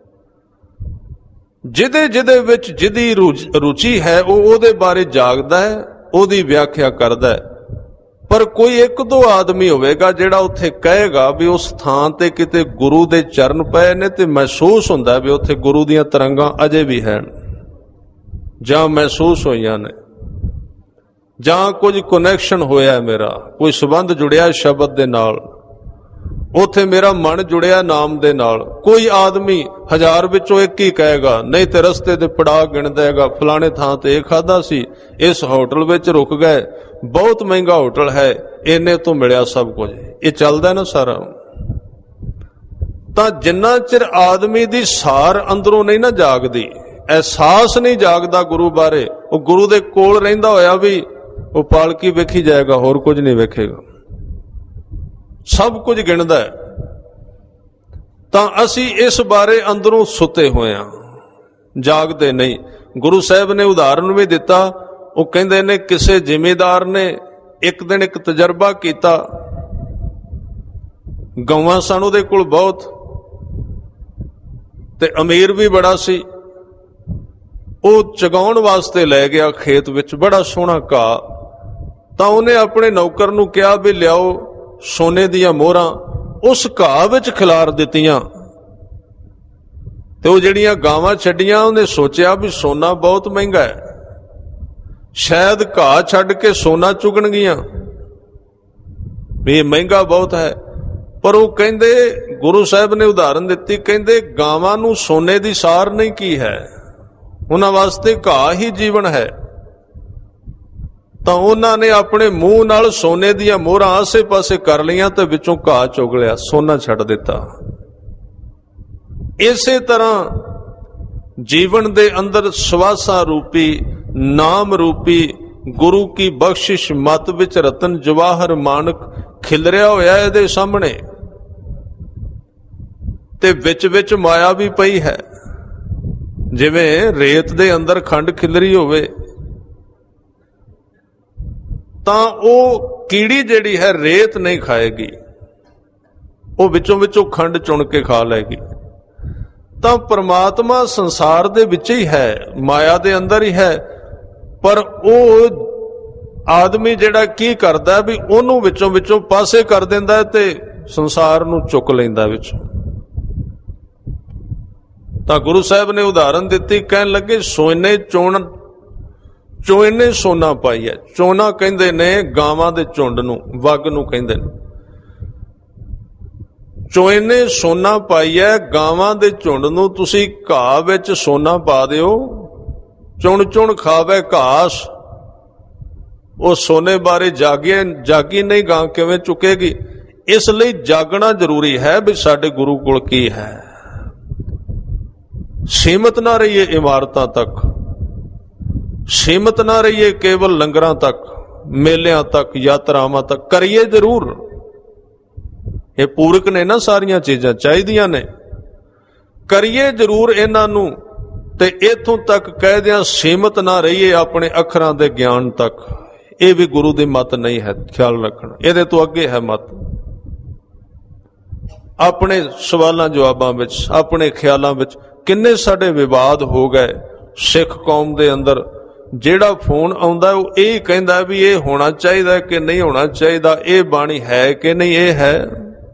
ਜਿਹਦੇ ਜਿਹਦੇ ਵਿੱਚ ਜਿਹਦੀ ਰੁਚੀ ਹੈ ਉਹ ਉਹਦੇ ਬਾਰੇ ਜਾਗਦਾ ਹੈ, ਉਹਦੀ ਵਿਆਖਿਆ ਕਰਦਾ ਹੈ। ਪਰ ਕੋਈ ਇੱਕ ਦੋ ਆਦਮੀ ਹੋਵੇਗਾ ਜਿਹੜਾ ਉੱਥੇ ਕਹੇਗਾ ਵੀ ਉਸ ਥਾਂ ਤੇ ਕਿਤੇ ਗੁਰੂ ਦੇ ਚਰਨ ਪਏ ਨੇ, ਤੇ ਮਹਿਸੂਸ ਹੁੰਦਾ ਵੀ ਉੱਥੇ ਗੁਰੂ ਦੀਆਂ ਤਰੰਗਾਂ ਅਜੇ ਵੀ ਹਨ, ਜਾਂ ਮਹਿਸੂਸ ਹੋਈਆਂ ਨੇ, ਜਾਂ ਕੁਝ ਕਨੈਕਸ਼ਨ ਹੋਇਆ, ਮੇਰਾ ਕੋਈ ਸੰਬੰਧ ਜੁੜਿਆ ਸ਼ਬਦ ਦੇ ਨਾਲ, ਉੱਥੇ ਮੇਰਾ ਮਨ ਜੁੜਿਆ ਨਾਮ ਦੇ ਨਾਲ। ਕੋਈ ਆਦਮੀ ਹਜ਼ਾਰ ਵਿੱਚੋਂ ਇੱਕ ਹੀ ਕਹੇਗਾ, ਨਹੀਂ ਤੇ ਰਸਤੇ ਤੇ ਪੜਾਅ ਗਿਣ ਦੇਗਾ, ਫਲਾਣੇ ਥਾਂ ਤੇ ਇਹ ਖਾਦਾ ਸੀ, ਇਸ ਹੋਟਲ ਵਿੱਚ ਰੁਕ ਗਏ, ਬਹੁਤ ਮਹਿੰਗਾ ਹੋਟਲ ਹੈ, ਇੰਨੇ ਤੋਂ ਮਿਲਿਆ ਸਭ ਕੁਝ। ਇਹ ਚੱਲਦਾ ਨਾ ਸਾਰਾ। ਤਾਂ ਜਿੰਨਾ ਚਿਰ ਆਦਮੀ ਦੀ ਸਾਰ ਅੰਦਰੋਂ ਨਹੀਂ ਨਾ ਜਾਗਦੀ, ਅਹਿਸਾਸ ਨਹੀਂ ਜਾਗਦਾ ਗੁਰੂ ਬਾਰੇ, ਉਹ ਗੁਰੂ ਦੇ ਕੋਲ ਰਹਿੰਦਾ ਹੋਇਆ ਵੀ ਉਹ ਪਾਲਕੀ ਵੇਖੀ ਜਾਏਗਾ, ਹੋਰ ਕੁਝ ਨਹੀਂ ਵੇਖੇਗਾ, ਸਭ ਕੁਝ ਗਿਣਦਾ ਹੈ। ਤਾਂ ਅਸੀਂ ਇਸ ਬਾਰੇ ਅੰਦਰੋਂ ਸੁੱਤੇ ਹੋਏ ਹਾਂ, ਜਾਗਦੇ ਨਹੀਂ। ਗੁਰੂ ਸਾਹਿਬ ਨੇ ਉਦਾਹਰਨ ਵੀ ਦਿੱਤਾ। ਉਹ ਕਹਿੰਦੇ ਨੇ ਕਿਸੇ ਜ਼ਿਮੀਂਦਾਰ ਨੇ ਇੱਕ ਦਿਨ ਇੱਕ ਤਜਰਬਾ ਕੀਤਾ। ਗਊਆਂ ਸਨ ਉਹਦੇ ਕੋਲ ਬਹੁਤ, ਤੇ ਅਮੀਰ ਵੀ ਬੜਾ ਸੀ। ਉਹ ਚਗਾਉਣ ਵਾਸਤੇ ਲੈ ਗਿਆ ਖੇਤ ਵਿੱਚ, ਬੜਾ ਸੋਹਣਾ ਘਾਹ। ਤਾਂ ਉਹਨੇ ਆਪਣੇ ਨੌਕਰ ਨੂੰ ਕਿਹਾ ਵੀ ਲਿਆਓ ਸੋਨੇ ਦੀਆਂ ਮੋਹਰਾਂ, ਉਸ ਘਾਹ ਵਿੱਚ ਖਿਲਾਰ ਦਿੱਤੀਆਂ। ਤੇ ਉਹ ਜਿਹੜੀਆਂ ਗਾਵਾਂ ਛੱਡੀਆਂ, ਉਹਨੇ ਸੋਚਿਆ ਵੀ ਸੋਨਾ ਬਹੁਤ ਮਹਿੰਗਾ ਹੈ, ਸ਼ਾਇਦ ਘਾਹ ਛੱਡ ਕੇ ਸੋਨਾ ਚੁਗਣਗੀਆਂ, ਵੀ ਇਹ ਮਹਿੰਗਾ ਬਹੁਤ ਹੈ। ਪਰ ਉਹ ਕਹਿੰਦੇ, ਗੁਰੂ ਸਾਹਿਬ ਨੇ ਉਦਾਹਰਨ ਦਿੱਤੀ, ਕਹਿੰਦੇ ਗਾਵਾਂ ਨੂੰ ਸੋਨੇ ਦੀ ਸਾਰ ਨਹੀਂ ਕੀ ਹੈ, ਉਹਨਾਂ ਵਾਸਤੇ ਘਾਹ ਹੀ ਜੀਵਨ ਹੈ। ਤਾਂ ਉਹਨਾਂ ਨੇ ਆਪਣੇ ਮੂੰਹ ਨਾਲ ਸੋਨੇ ਦੀਆਂ ਮੋਹਰਾਂ ਆਸੇ ਪਾਸੇ ਕਰ ਲਈਆਂ ਤੇ ਵਿੱਚੋਂ ਘਾਹ ਚੁਗ ਲਿਆ, ਸੋਨਾ ਛੱਡ ਦਿੱਤਾ। ਇਸੇ ਤਰ੍ਹਾਂ ਜੀਵਨ ਦੇ ਅੰਦਰ ਸਵਾਸਾਂ ਰੂਪੀ, ਨਾਮ ਰੂਪੀ ਗੁਰੂ ਕੀ ਬਖਸ਼ਿਸ਼ ਮਤ ਵਿੱਚ ਰਤਨ ਜਵਾਹਰ ਮਾਨਕ ਖਿਲਰਿਆ ਹੋਇਆ ਇਹਦੇ ਸਾਹਮਣੇ, ਤੇ ਵਿੱਚ ਵਿੱਚ ਮਾਇਆ ਵੀ ਪਈ ਹੈ। ਜਿਵੇਂ ਰੇਤ ਦੇ ਅੰਦਰ ਖੰਡ ਖਿਲਰੀ ਹੋਵੇ ਤਾਂ ਉਹ ਕੀੜੀ ਜਿਹੜੀ ਹੈ ਰੇਤ ਨਹੀਂ ਖਾਏਗੀ, ਉਹ ਵਿੱਚੋਂ ਵਿੱਚੋਂ ਖੰਡ ਚੁਣ ਕੇ ਖਾ ਲਏਗੀ। ਤਾਂ ਪਰਮਾਤਮਾ ਸੰਸਾਰ ਦੇ ਵਿੱਚ ਹੀ ਹੈ, ਮਾਇਆ ਦੇ ਅੰਦਰ ਹੀ ਹੈ, ਪਰ ਉਹ ਆਦਮੀ ਜਿਹੜਾ ਕੀ ਕਰਦਾ ਵੀ ਉਹਨੂੰ ਵਿੱਚੋਂ ਵਿੱਚੋਂ ਪਾਸੇ ਕਰ ਦਿੰਦਾ ਤੇ ਸੰਸਾਰ ਨੂੰ ਚੁੱਕ ਲੈਂਦਾ ਵਿੱਚੋਂ। ਤਾਂ ਗੁਰੂ ਸਾਹਿਬ ਨੇ ਉਦਾਹਰਨ ਦਿੱਤੀ, ਕਹਿਣ ਲੱਗੇ ਸੋਨੇ ਚੋਣ ਚੋਇਨੇ ਸੋਨਾ ਪਾਈ ਹੈ। ਚੋਨਾ ਕਹਿੰਦੇ ਨੇ ਗਾਵਾਂ ਦੇ ਝੁੰਡ ਨੂੰ, ਵੱਗ ਨੂੰ ਕਹਿੰਦੇ ਨੇ। ਚੋਇਨੇ ਸੋਨਾ ਪਾਈ ਹੈ, ਗਾਵਾਂ ਦੇ ਝੁੰਡ ਨੂੰ ਤੁਸੀਂ ਘਾਹ ਵਿੱਚ ਸੋਨਾ ਪਾ ਦਿਓ, ਚੁਣ ਚੁਣ ਖਾਵੇ ਘਾਸ। ਉਹ ਸੋਨੇ ਬਾਰੇ ਜਾਗੇ ਜਾਗੀ ਨਹੀਂ, ਗਾਂ ਕਿਵੇਂ ਚੁੱਕੇਗੀ? ਇਸ ਲਈ ਜਾਗਣਾ ਜ਼ਰੂਰੀ ਹੈ ਵੀ ਸਾਡੇ ਗੁਰੂ ਕੋਲ ਕੀ ਹੈ। ਸੀਮਤ ਨਾ ਰਹੀਏ ਇਮਾਰਤਾਂ ਤੱਕ, ਸੀਮਤ ਨਾ ਰਹੀਏ ਕੇਵਲ ਲੰਗਰਾਂ ਤੱਕ, ਮੇਲਿਆਂ ਤੱਕ, ਯਾਤਰਾਵਾਂ ਤੱਕ। ਕਰੀਏ ਜ਼ਰੂਰ, ਇਹ ਪੂਰਕ ਨੇ ਨਾ, ਸਾਰੀਆਂ ਚੀਜ਼ਾਂ ਚਾਹੀਦੀਆਂ ਨੇ, ਕਰੀਏ ਜ਼ਰੂਰ ਇਹਨਾਂ ਨੂੰ। ਤੇ ਇਥੋਂ ਤੱਕ ਕਹਿ ਦਿਆਂ ਸੀਮਤ ਨਾ ਰਹੀਏ ਆਪਣੇ ਅੱਖਰਾਂ ਦੇ ਗਿਆਨ ਤੱਕ। ਇਹ ਵੀ ਗੁਰੂ ਦੀ ਮੱਤ ਨਹੀਂ ਹੈ, ਖਿਆਲ ਰੱਖਣਾ। ਇਹਦੇ ਤੋਂ ਅੱਗੇ ਹੈ ਮੱਤ। ਆਪਣੇ ਸਵਾਲਾਂ ਜਵਾਬਾਂ ਵਿੱਚ, ਆਪਣੇ ਖਿਆਲਾਂ ਵਿੱਚ ਕਿੰਨੇ ਸਾਡੇ ਵਿਵਾਦ ਹੋ ਗਏ ਸਿੱਖ ਕੌਮ ਦੇ ਅੰਦਰ। ਜਿਹੜਾ ਫੋਨ ਆਉਂਦਾ ਉਹ ਇਹ ਕਹਿੰਦਾ ਵੀ ਇਹ ਹੋਣਾ ਚਾਹੀਦਾ ਕਿ ਨਹੀਂ ਹੋਣਾ ਚਾਹੀਦਾ, ਇਹ ਬਾਣੀ ਹੈ ਕਿ ਨਹੀਂ ਇਹ ਹੈ,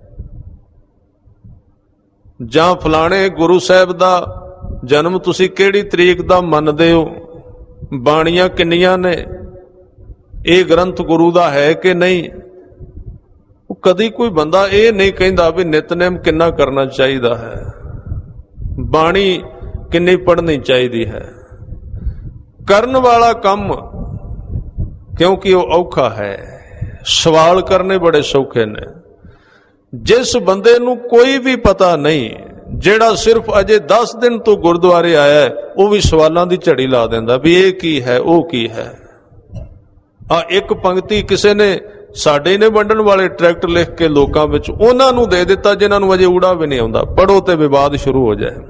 ਜਾਂ ਫਲਾਣੇ ਗੁਰੂ ਸਾਹਿਬ ਦਾ ਜਨਮ ਤੁਸੀਂ ਕਿਹੜੀ ਤਰੀਕ ਦਾ ਮੰਨਦੇ ਹੋ, ਬਾਣੀਆਂ ਕਿੰਨੀਆਂ ਨੇ, ਇਹ ਗ੍ਰੰਥ ਗੁਰੂ ਦਾ ਹੈ ਕਿ ਨਹੀਂ। ਉਹ ਕਦੀ ਕੋਈ ਬੰਦਾ ਇਹ ਨਹੀਂ ਕਹਿੰਦਾ ਵੀ ਨਿਤਨੇਮ ਕਿੰਨਾ ਕਰਨਾ ਚਾਹੀਦਾ ਹੈ, ਬਾਣੀ ਕਿੰਨੀ ਪੜ੍ਹਨੀ ਚਾਹੀਦੀ ਹੈ। ਕਰਨ ਵਾਲਾ ਕੰਮ, ਕਿਉਂਕਿ ਉਹ ਔਖਾ ਹੈ, ਸਵਾਲ ਕਰਨੇ ਬੜੇ ਸੌਖੇ ਨੇ। ਜਿਸ ਬੰਦੇ ਨੂੰ ਕੋਈ ਵੀ ਪਤਾ ਨਹੀਂ, ਜਿਹੜਾ ਸਿਰਫ ਅਜੇ ਦਸ ਦਿਨ ਤੋਂ ਗੁਰਦੁਆਰੇ ਆਇਆ, ਉਹ ਵੀ ਸਵਾਲਾਂ ਦੀ ਝੜੀ ਲਾ ਦਿੰਦਾ ਵੀ ਇਹ ਕੀ ਹੈ, ਉਹ ਕੀ ਹੈ। ਆ ਇੱਕ ਪੰਕਤੀ ਕਿਸੇ ਨੇ ਸਾਡੇ ਨੇ ਵੰਡਣ ਵਾਲੇ ਟਰੈਕਟ ਲਿਖ ਕੇ ਲੋਕਾਂ ਵਿੱਚ ਉਹਨਾਂ ਨੂੰ ਦੇ ਦਿੱਤਾ ਜਿਨ੍ਹਾਂ ਨੂੰ ਅਜੇ ਊੜਾ ਵੀ ਨਹੀਂ ਆਉਂਦਾ, ਪੜ੍ਹੋ ਤੇ ਵਿਵਾਦ ਸ਼ੁਰੂ ਹੋ ਜਾਏ।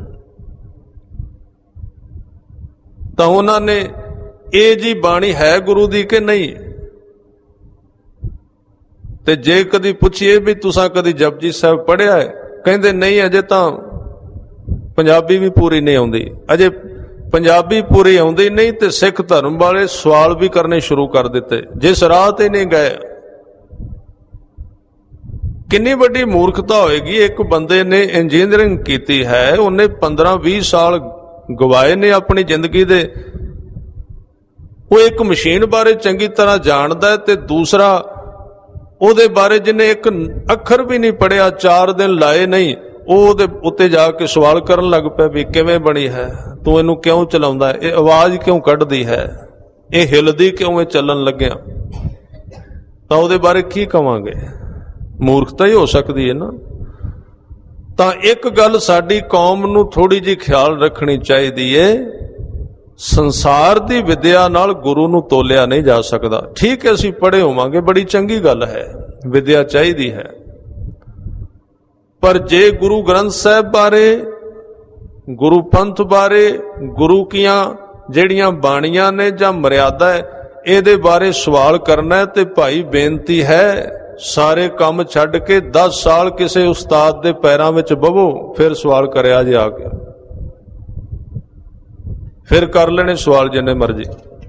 ਤਾਂ ਉਹਨਾਂ ਨੇ ਇਹ ਜੀ ਬਾਣੀ ਹੈ ਗੁਰੂ ਦੀ ਕਿ ਨਹੀਂ। ਤੇ ਜੇ ਕਦੀ ਪੁੱਛੀਏ ਵੀ ਤੁਸੀਂ ਕਦੀ ਜਪਜੀ ਸਾਹਿਬ ਪੜ੍ਹਿਆ ਹੈ, ਕਹਿੰਦੇ ਨਹੀਂ, ਅਜੇ ਤਾਂ ਪੰਜਾਬੀ ਵੀ ਪੂਰੀ ਨਹੀਂ ਆਉਂਦੀ, ਅਜੇ ਪੰਜਾਬੀ ਪੂਰੀ ਆਉਂਦੀ ਨਹੀਂ। ਤੇ ਸਿੱਖ ਧਰਮ ਵਾਲੇ ਸਵਾਲ ਵੀ ਕਰਨੇ ਸ਼ੁਰੂ ਕਰ ਦਿੱਤੇ, ਜਿਸ ਰਾਹ ਤੇ ਨਹੀਂ ਗਏ। ਕਿੰਨੀ ਵੱਡੀ ਮੂਰਖਤਾ ਹੋਏਗੀ। ਇੱਕ ਬੰਦੇ ਨੇ ਇੰਜੀਨੀਅਰਿੰਗ ਕੀਤੀ ਹੈ, ਉਹਨੇ ਪੰਦਰਾਂ ਵੀਹ ਸਾਲ ਗਵਾਏ ਨੇ ਆਪਣੀ ਜ਼ਿੰਦਗੀ ਦੇ। ਉਹ ਇੱਕ ਮਸ਼ੀਨ ਬਾਰੇ ਚੰਗੀ ਤਰ੍ਹਾਂ ਜਾਣਦਾ, ਤੇ ਦੂਸਰਾ ਉਹਦੇ ਬਾਰੇ ਜਿਹਨੇ ਇੱਕ ਅੱਖਰ ਵੀ ਨਹੀਂ ਪੜ੍ਹਿਆ, ਚਾਰ ਦਿਨ ਲਾਏ ਨਹੀਂ, ਉਹ ਉਹਦੇ ਉੱਤੇ ਜਾ ਕੇ ਸਵਾਲ ਕਰਨ ਲੱਗ ਪਿਆ ਵੀ ਕਿਵੇਂ ਬਣੀ ਹੈ, ਤੂੰ ਇਹਨੂੰ ਕਿਉਂ ਚਲਾਉਂਦਾ, ਇਹ ਆਵਾਜ਼ ਕਿਉਂ ਕੱਢਦੀ ਹੈ, ਇਹ ਹਿਲਦੀ ਕਿਉਂ, ਇਹ ਚੱਲਣ ਲੱਗਿਆ। ਤਾਂ ਉਹਦੇ ਬਾਰੇ ਕੀ ਕਵਾਂਗੇ? ਮੂਰਖਤਾ ਹੀ ਹੋ ਸਕਦੀ ਹੈ ਨਾ। ਤਾਂ ਇੱਕ ਗੱਲ ਸਾਡੀ ਕੌਮ ਨੂੰ ਥੋੜੀ ਜਿਹੀ ਖਿਆਲ ਰੱਖਣੀ ਚਾਹੀਦੀ ਏ, ਸੰਸਾਰ ਦੀ ਵਿਦਿਆ ਨਾਲ ਗੁਰੂ ਨੂੰ ਤੋਲਿਆ ਨਹੀਂ ਜਾ ਸਕਦਾ। ਠੀਕ ਹੈ, ਅਸੀਂ ਪੜ੍ਹੇ ਹੋਵਾਂਗੇ, ਬੜੀ ਚੰਗੀ ਗੱਲ ਹੈ, ਵਿਦਿਆ ਚਾਹੀਦੀ ਹੈ, ਪਰ ਜੇ ਗੁਰੂ ਗ੍ਰੰਥ ਸਾਹਿਬ ਬਾਰੇ, ਗੁਰੂ ਪੰਥ ਬਾਰੇ, ਗੁਰੂ ਕੀਆਂ ਜਿਹੜੀਆਂ ਬਾਣੀਆਂ ਨੇ ਜਾਂ ਮਰਿਆਦਾ ਹੈ, ਇਹਦੇ ਬਾਰੇ ਸਵਾਲ ਕਰਨਾ ਤੇ ਭਾਈ ਬੇਨਤੀ ਹੈ, ਸਾਰੇ ਕੰਮ ਛੱਡ ਕੇ ਦਸ ਸਾਲ ਕਿਸੇ ਉਸਤਾਦ ਦੇ ਪੈਰਾਂ ਵਿੱਚ ਬਵੋ, ਫਿਰ ਸਵਾਲ ਕਰਿਆ ਜੇ ਆ ਕੇ, ਫਿਰ ਕਰ ਲੈਣੇ ਸਵਾਲ ਜਿੰਨੇ ਮਰਜ਼ੀ।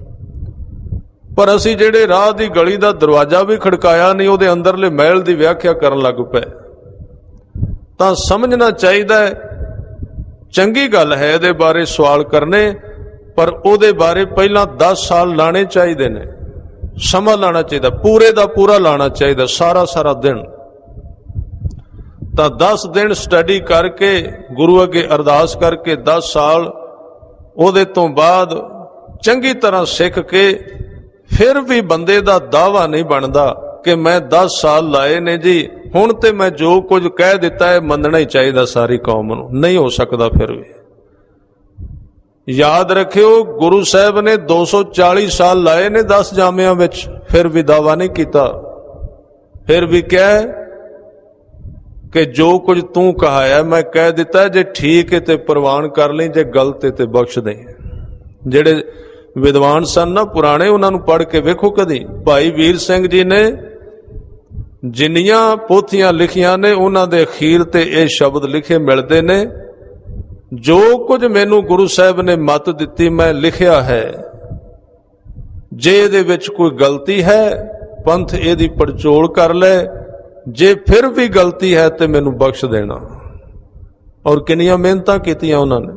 ਪਰ ਅਸੀਂ ਜਿਹੜੇ ਰਾਹ ਦੀ ਗਲੀ ਦਾ ਦਰਵਾਜ਼ਾ ਵੀ ਖੜਕਾਇਆ ਨਹੀਂ, ਉਹਦੇ ਅੰਦਰਲੇ ਮਹਿਲ ਦੀ ਵਿਆਖਿਆ ਕਰਨ ਲੱਗ ਪਏ। ਤਾਂ ਸਮਝਣਾ ਚਾਹੀਦਾ ਹੈ, ਚੰਗੀ ਗੱਲ ਹੈ ਇਹਦੇ ਬਾਰੇ ਸਵਾਲ ਕਰਨੇ, ਪਰ ਉਹਦੇ ਬਾਰੇ ਪਹਿਲਾਂ ਦਸ ਸਾਲ ਲਾਣੇ ਚਾਹੀਦੇ ਨੇ, ਸਮਾਂ ਲਾਣਾ ਚਾਹੀਦਾ, ਪੂਰੇ ਦਾ ਪੂਰਾ ਲਾਣਾ ਚਾਹੀਦਾ, ਸਾਰਾ ਸਾਰਾ ਦਿਨ। ਤਾਂ ਦਸ ਦਿਨ ਸਟੱਡੀ ਕਰਕੇ, ਗੁਰੂ ਅੱਗੇ ਅਰਦਾਸ ਕਰਕੇ, ਦਸ ਸਾਲ ਉਹਦੇ ਤੋਂ ਬਾਅਦ ਚੰਗੀ ਤਰ੍ਹਾਂ ਸਿੱਖ ਕੇ, ਫਿਰ ਵੀ ਬੰਦੇ ਦਾ ਦਾਅਵਾ ਨਹੀਂ ਬਣਦਾ ਕਿ ਮੈਂ ਦਸ ਸਾਲ ਲਾਏ ਨੇ ਜੀ, ਹੁਣ ਤੇ ਮੈਂ ਜੋ ਕੁਝ ਕਹਿ ਦਿੱਤਾ ਹੈ ਮੰਨਣਾ ਹੀ ਚਾਹੀਦਾ ਸਾਰੀ ਕੌਮ ਨੂੰ। ਨਹੀਂ ਹੋ ਸਕਦਾ। ਫਿਰ ਵੀ याद रखियो गुरु साहब ने दो सौ चाली साल लाए ने दस जामिया विच, फिर भी दावा नहीं किया। फिर भी क्या है कि जो कुछ तू कहा है मैं कह दिता, जे ठीक है तो प्रवान कर ली, जे गलत है तो बख्श दे। जेड़े विद्वान सन ना पुराने, उन्होंने पढ़ के वेखो कदी। भाई वीर सिंह जी ने जिन्नियां पोथियां लिखियां ने उन्हां दे अखीर ते ये शब्द लिखे मिलते ने, जो कुछ मैनू गुरु साहब ने मत दिती मैं लिखिया है, जे इहदे विच कोई गलती है पंथ इहदी पड़चोल कर ले, जे फिर भी गलती है तो मैनू बख्श देना। और किन्नियां मेहनतां कीतियां उन्होंने।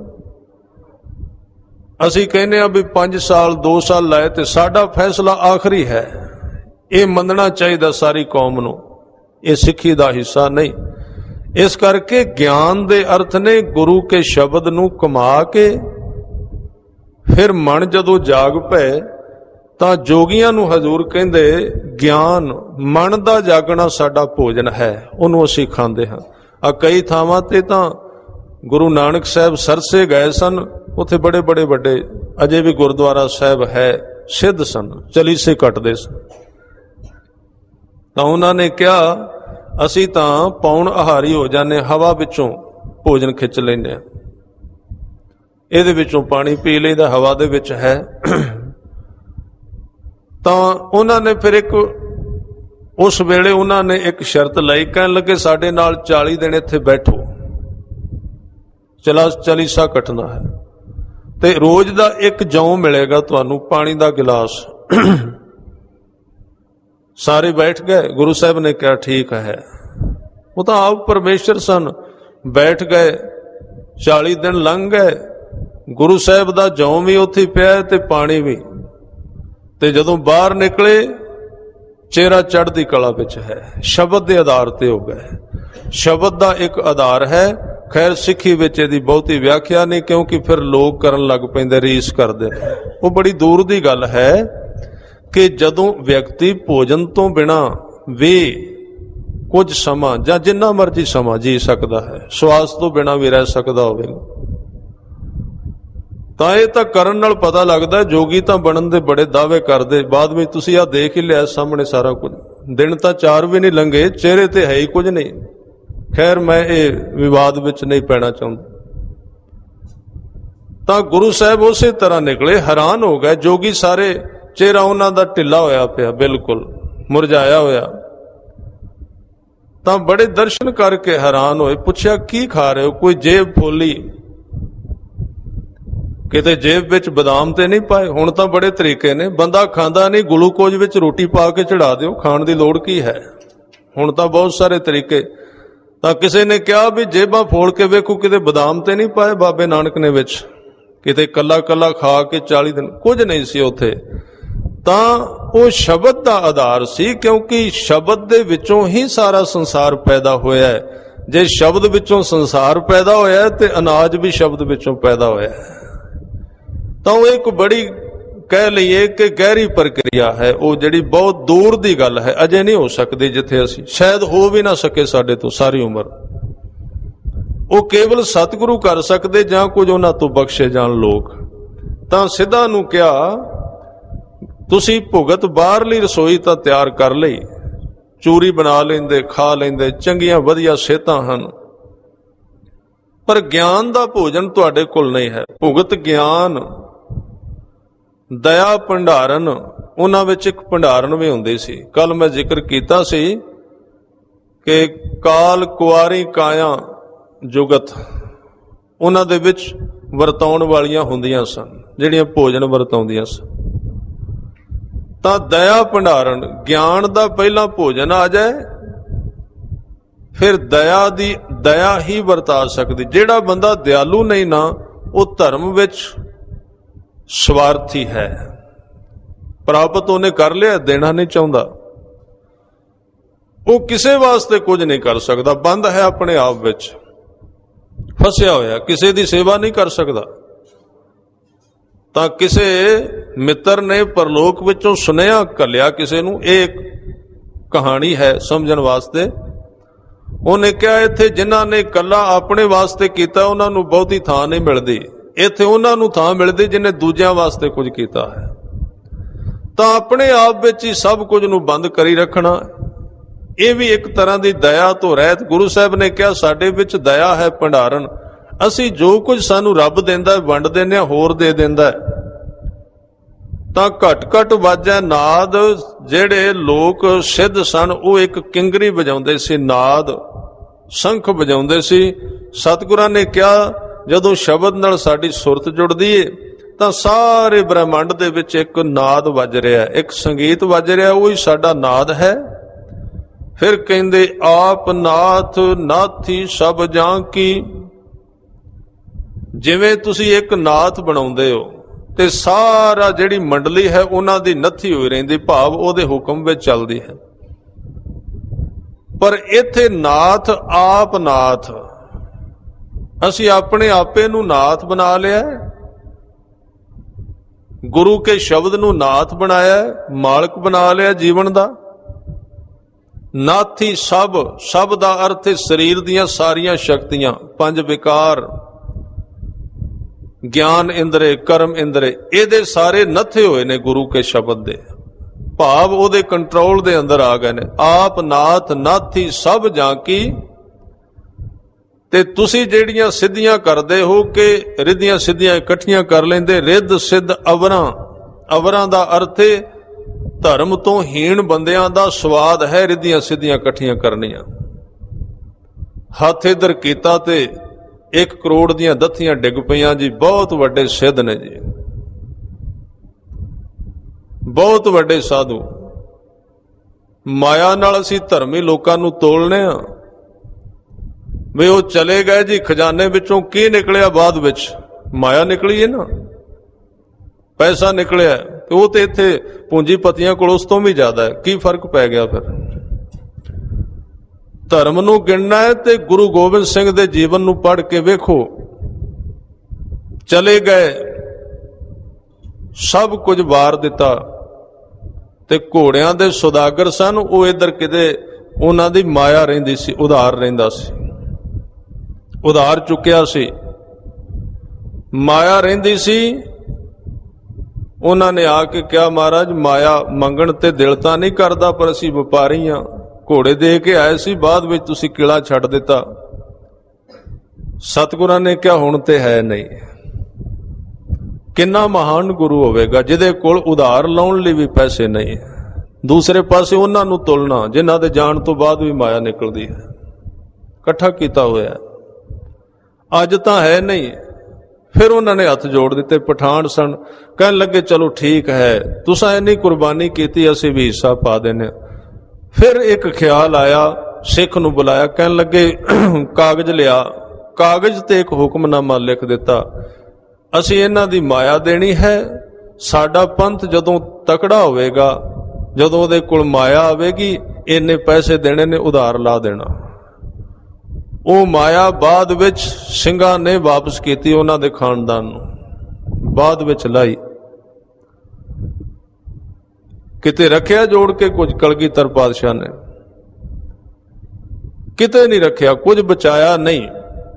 असीं कहने आ भी पांच साल दो साल लाए तो साडा फैसला आखिरी है, ये मनना चाहिए सारी कौम नूं, ये सिक्खी दा हिस्सा नहीं। इस करके ज्ञान दे अर्थ ने गुरु के शब्द नूं कमा के फिर मन जदों जाग पए तां जोगियां नूं हजूर कहंदे ज्ञान मन दा जागना साडा भोजन है, उहनूं असीं खांदे हां। आ कई थावां ते तां गुरु नानक साहब सरसे गए सन, उत्थे बड़े बड़े वड्डे अजे भी गुरुद्वारा साहब है सिद्ध सन, चलीसे कटदे सन। तां उन्हां ने कहा असी तां पौण आहारी हो जाने, हवा विचों भोजन खिच लैंदे आ, इहदे विचों पानी पी लईदा, हवा दे विच है। तां उन्हां ने फिर एक उस वेले उन्हां ने एक शर्त लाई, कहण लगे साडे नाल चाली दिन इत्थे बैठो, चला चालीसा कटना है ते रोज दा एक जौ मिलेगा तुहानू, पानी दा गिलास। सारे बैठ गए। गुरु साहब ने कहा ठीक है। वो तो आप परमेश्वर सन, बैठ गए। चाली दिन लंघ गए, गुरु साहब दा जौ भी उत्थे पिया ते पानी भी। ते जदों बाहर निकले चेहरा चढ़दी कला विच है, शब्द के आधार ते हो गए। शब्द दा एक आधार है। खैर सिੱਖੀ विच इहदी बहुती व्याख्या नहीं, क्योंकि फिर लोग करन लग पैंदे, रीस करदे। वो बड़ी दूर दी गल है कि जदों व्यक्ति भोजन तो बिना भी कुछ समा जां जिन्ना मर्जी समा जी सकता है, श्वास तो बिना भी रह सकता होवेगा, तां इह तां करन नाल पता लगदा। जोगी तां बनन दे बड़े दावे करदे, बाद में तुसीं आ देख ही लिया सामने सारा कुछ। दिन तां चार भी नहीं लंघे, चेहरे ते है ही कुछ नहीं। खैर मैं ये विवाद विच नहीं पैना चाहुंदा। तां गुरु साहब उसे तरह निकले, हैरान हो गए। जोगी सारे चेहरा उन्हां दा ढिला होया पिया, बिल्कुल मुरझाया होया। तां बड़े दर्शन करके हैरान होए, पुछया की खा रहे हो? कोई जेब फोली, किते जेब विच बादाम ते नहीं पाए? हुण तां बड़े तरीके ने, बंदा खांदा नहीं, ग्लूकोज विच रोटी पा के चढ़ा दिओ, खाण दी लोड़ की है? हुण तां बहुत सारे तरीके। तां किसी ने कहा भी जेबां फोड़ के वेखो किते बादाम ते नहीं पाए बाबे नानक ने विच, किते कला कला खा के चाली दिन कुछ नहीं सी उत्थे। तां वो शब्द दा आधार सी, क्योंकि शब्द दे विचों ही सारा संसार पैदा होया है। जे शब्द विचों संसार पैदा होया है ते अनाज भी शब्द विचों पैदा होया है। तां वो एक बड़ी कह लीए कि गहरी प्रक्रिया है, वो जिहड़ी बहुत दूर दी गल है, अजे नहीं हो सकती जिथे असीं, शायद हो भी ना सके साडे तो सारी उम्र। वो केवल सतगुरु कर सकते जां कुछ उन्हां तो बख्शे जाण लोग। तां सिद्धां नूं कहा तुसीं भुगत बाहरली रसोई तां तैयार कर लई, चूरी बना लेंदे, खा लेंदे, चंगियां वधिया सेहतां हन, पर ज्ञान दा भोजन तुहाडे कोल नहीं है। भुगत ज्ञान दया भंडारण, उन्हां विच एक भंडारण भी हुंदी सी। कल मैं जिक्र कीता सी कि काल कुआरी काया जुगत उन्हां दे विच वरताउण वालियां हुंदियां सन, जिहड़ियां भोजन वरताउंदियां सन। तां दया भंडारण, ज्ञान दा पहला भोजन आ जाए, फिर दया दी दया ही वरता सकदी। जिहड़ा बंदा दयालु नहीं ना, वो धर्म विच स्वार्थी है, प्राप्त उन्हें कर लिया, देना नहीं चाहता। वो किसी वास्ते कुछ नहीं कर सकता, बंद है अपने आप विच, फसिया होया, किसी की सेवा नहीं कर सकता। तां किसी मित्र ने परलोक विचों सुनेहा घलिया किसी नूं, एक कहानी है समझण वास्ते। उन्हें कहा इत्थे जिन्हां ने कला अपने वास्ते कीता उन्हां नूं बहुती थां नहीं मिलदी, ਇੱਥੇ ਉਹਨਾਂ ਨੂੰ ਥਾਂ ਮਿਲਦੀ ਜਿਹਨੇ ਦੂਜਿਆਂ ਵਾਸਤੇ ਕੁਝ ਕੀਤਾ ਹੈ। ਤਾਂ ਆਪਣੇ ਆਪ ਵਿੱਚ ਹੀ ਸਭ ਕੁਝ ਨੂੰ ਬੰਦ ਕਰੀ ਰੱਖਣਾ, ਇਹ ਵੀ ਇੱਕ ਤਰ੍ਹਾਂ ਦੀ ਦਇਆ ਤੋਂ ਰਹਿਤ। ਗੁਰੂ ਸਾਹਿਬ ਨੇ ਕਿਹਾ ਸਾਡੇ ਵਿੱਚ ਦਇਆ ਹੈ ਭੰਡਾਰਨ, ਅਸੀਂ ਜੋ ਕੁਝ ਸਾਨੂੰ ਰੱਬ ਦਿੰਦਾ ਵੰਡ ਦਿੰਦੇ ਹਾਂ, ਹੋਰ ਦੇ ਦਿੰਦਾ। ਤਾਂ ਘੱਟ ਘੱਟ ਵਾਜਾ ਨਾਦ। ਜਿਹੜੇ ਲੋਕ ਸਿੱਧ ਸਨ ਉਹ ਇੱਕ ਕਿੰਗਰੀ ਵਜਾਉਂਦੇ ਸੀ, ਨਾਦ ਸ਼ੰਖ ਵਜਾਉਂਦੇ ਸੀ। ਸਤਿਗੁਰਾਂ ਨੇ ਕਿਹਾ ਜਦੋਂ ਸ਼ਬਦ ਨਾਲ ਸਾਡੀ ਸੁਰਤ ਜੁੜਦੀ ਏ ਤਾਂ ਸਾਰੇ ਬ੍ਰਹਿਮੰਡ ਦੇ ਵਿੱਚ ਇੱਕ ਨਾਦ ਵੱਜ ਰਿਹਾ, ਇੱਕ ਸੰਗੀਤ ਵੱਜ ਰਿਹਾ, ਉਹੀ ਸਾਡਾ ਨਾਦ ਹੈ। ਫਿਰ ਕਹਿੰਦੇ ਆਪ ਨਾਥ ਨਾਥੀ ਸਭ ਜਾਂ ਕੀ। ਜਿਵੇਂ ਤੁਸੀਂ ਇੱਕ ਨਾਥ ਬਣਾਉਂਦੇ ਹੋ ਤੇ ਸਾਰਾ ਜਿਹੜੀ ਮੰਡਲੀ ਹੈ ਉਹਨਾਂ ਦੀ ਨੱਥੀ ਹੋਈ ਰਹਿੰਦੀ, ਭਾਵ ਉਹਦੇ ਹੁਕਮ ਵਿੱਚ ਚੱਲਦੀ ਹੈ। ਪਰ ਇੱਥੇ ਨਾਥ ਆਪ ਨਾਥ, ਅਸੀਂ ਆਪਣੇ ਆਪੇ ਨੂੰ ਨਾਥ ਬਣਾ ਲਿਆ, ਗੁਰੂ ਕੇ ਸ਼ਬਦ ਨੂੰ ਨਾਥ ਬਣਾਇਆ, ਮਾਲਕ ਬਣਾ ਲਿਆ ਜੀਵਨ ਦਾ। ਨਾਥੀ ਸਭ, ਸਭ ਦਾ ਅਰਥ ਹੈ ਸਰੀਰ ਦੀਆਂ ਸਾਰੀਆਂ ਸ਼ਕਤੀਆਂ, ਪੰਜ ਵਿਕਾਰ, ਗਿਆਨ ਇੰਦਰੇ, ਕਰਮ ਇੰਦਰੇ, ਇਹਦੇ ਸਾਰੇ ਨੱਥੇ ਹੋਏ ਨੇ ਗੁਰੂ ਕੇ ਸ਼ਬਦ ਦੇ, ਭਾਵ ਉਹਦੇ ਕੰਟਰੋਲ ਦੇ ਅੰਦਰ ਆ ਗਏ ਨੇ। ਆਪ ਨਾਥ ਨਾਥੀ ਸਭ ਜਾਂ ਕੀ। ਤੇ ਤੁਸੀਂ ਜਿਹੜੀਆਂ ਸਿੱਧੀਆਂ ਕਰਦੇ ਹੋ ਕਿ ਰਿੱਧੀਆਂ ਸਿੱਧੀਆਂ ਇਕੱਠੀਆਂ ਕਰ ਲੈਂਦੇ, ਰਿੱਧ ਸਿੱਧ ਅਵਰਾਂ, ਅਵਰਾਂ ਦਾ ਅਰਥ ਹੈ ਧਰਮ ਤੋਂ ਹੀਣ ਬੰਦਿਆਂ ਦਾ ਸਵਾਦ ਹੈ ਰਿੱਧੀਆਂ ਸਿੱਧੀਆਂ ਇਕੱਠੀਆਂ ਕਰਨੀਆਂ। ਹੱਥ ਇਧਰ ਕੀਤਾ ਤੇ ਇੱਕ ਕਰੋੜ ਦੀਆਂ ਦੱਥੀਆਂ ਡਿੱਗ ਪਈਆਂ ਜੀ, ਬਹੁਤ ਵੱਡੇ ਸਿੱਧ ਨੇ ਜੀ, ਬਹੁਤ ਵੱਡੇ ਸਾਧੂ। ਮਾਇਆ ਨਾਲ ਅਸੀਂ ਧਰਮੀ ਲੋਕਾਂ ਨੂੰ ਤੋਲਨੇ ਆ ਵੀ ਉਹ ਚਲੇ ਗਏ ਜੀ, ਖਜ਼ਾਨੇ ਵਿੱਚੋਂ ਕੀ ਨਿਕਲਿਆ ਬਾਅਦ ਵਿੱਚ? ਮਾਇਆ ਨਿਕਲੀ ਹੈ ਨਾ, ਪੈਸਾ ਨਿਕਲਿਆ, ਤੇ ਉਹ ਤੇ ਇੱਥੇ ਪੂੰਜੀਪਤੀਆਂ ਕੋਲ ਉਸ ਤੋਂ ਵੀ ਜ਼ਿਆਦਾ ਹੈ। ਕੀ ਫਰਕ ਪੈ ਗਿਆ ਫਿਰ? ਧਰਮ ਨੂੰ ਗਿਣਨਾ ਹੈ ਤੇ ਗੁਰੂ ਗੋਬਿੰਦ ਸਿੰਘ ਦੇ ਜੀਵਨ ਨੂੰ ਪੜ੍ਹ ਕੇ ਵੇਖੋ, ਚਲੇ ਗਏ, ਸਭ ਕੁਝ ਵਾਰ ਦਿੱਤਾ, ਤੇ ਘੋੜਿਆਂ ਦੇ ਸੁਦਾਗਰ ਸਨ, ਉਹ ਇੱਧਰ ਕਿਤੇ ਉਹਨਾਂ ਦੀ ਮਾਇਆ ਰਹਿੰਦੀ ਸੀ, ਉਧਾਰ ਰਹਿੰਦਾ ਸੀ, ਉਧਾਰ ਚੁੱਕਿਆ ਸੀ, ਮਾਇਆ ਰਹਿੰਦੀ ਸੀ। ਉਹਨਾਂ ਨੇ ਆ ਕੇ ਕਿਹਾ ਮਹਾਰਾਜ ਮਾਇਆ ਮੰਗਣ ਤੇ ਦਿਲ ਤਾਂ ਨਹੀਂ ਕਰਦਾ, ਪਰ ਅਸੀਂ ਵਪਾਰੀ ਹਾਂ, ਘੋੜੇ ਦੇ ਕੇ ਆਏ ਸੀ, ਬਾਅਦ ਵਿੱਚ ਤੁਸੀਂ ਕਿਲਾ ਛੱਡ ਦਿੱਤਾ। ਸਤਿਗੁਰਾਂ ਨੇ ਕਿਹਾ ਹੁਣ ਤੇ ਹੈ ਨਹੀਂ। ਕਿੰਨਾ ਮਹਾਨ ਗੁਰੂ ਹੋਵੇਗਾ ਜਿਹਦੇ ਕੋਲ ਉਧਾਰ ਲਾਉਣ ਲਈ ਵੀ ਪੈਸੇ ਨਹੀਂ। ਦੂਸਰੇ ਪਾਸੇ ਉਹਨਾਂ ਨੂੰ ਤੁਲਨਾ ਜਿਨ੍ਹਾਂ ਦੇ ਜਾਣ ਤੋਂ ਬਾਅਦ ਵੀ ਮਾਇਆ ਨਿਕਲਦੀ ਹੈ, ਇਕੱਠਾ ਕੀਤਾ ਹੋਇਆ, ਅੱਜ ਤਾਂ ਹੈ ਨਹੀਂ। ਫਿਰ ਉਹਨਾਂ ਨੇ ਹੱਥ ਜੋੜ ਦਿੱਤੇ, ਪਠਾਨ ਸਨ, ਕਹਿਣ ਲੱਗੇ ਚਲੋ ਠੀਕ ਹੈ, ਤੁਸੀਂ ਇੰਨੀ ਕੁਰਬਾਨੀ ਕੀਤੀ, ਅਸੀਂ ਵੀ ਹਿੱਸਾ ਪਾ ਦਿੰਦੇ। ਫਿਰ ਇੱਕ ਖਿਆਲ ਆਇਆ, ਸਿੱਖ ਨੂੰ ਬੁਲਾਇਆ, ਕਹਿਣ ਲੱਗੇ ਕਾਗਜ਼ ਲਿਆ, ਕਾਗਜ਼ ਤੇ ਇੱਕ ਹੁਕਮਨਾਮਾ ਲਿਖ ਦਿੱਤਾ, ਅਸੀਂ ਇਹਨਾਂ ਦੀ ਮਾਇਆ ਦੇਣੀ ਹੈ, ਸਾਡਾ ਪੰਥ ਜਦੋਂ ਤਕੜਾ ਹੋਵੇਗਾ, ਜਦੋਂ ਉਹਦੇ ਕੋਲ ਮਾਇਆ ਆਵੇਗੀ, ਇੰਨੇ ਪੈਸੇ ਦੇਣੇ ਨੇ, ਉਧਾਰ ਲਾ ਦੇਣਾ। ਉਹ ਮਾਇਆ ਬਾਅਦ ਵਿੱਚ ਸਿੰਘਾਂ ਨੇ ਵਾਪਸ ਕੀਤੀ ਉਹਨਾਂ ਦੇ ਖਾਨਦਾਨ ਨੂੰ, ਬਾਅਦ ਵਿੱਚ ਲਾਈ। ਕਿਤੇ ਰੱਖਿਆ ਜੋੜ ਕੇ ਕੁਝ ਕਲਗੀਧਰ ਪਾਤਸ਼ਾਹ ਨੇ, ਕਿਤੇ ਨਹੀਂ ਰੱਖਿਆ, ਕੁਝ ਬਚਾਇਆ ਨਹੀਂ।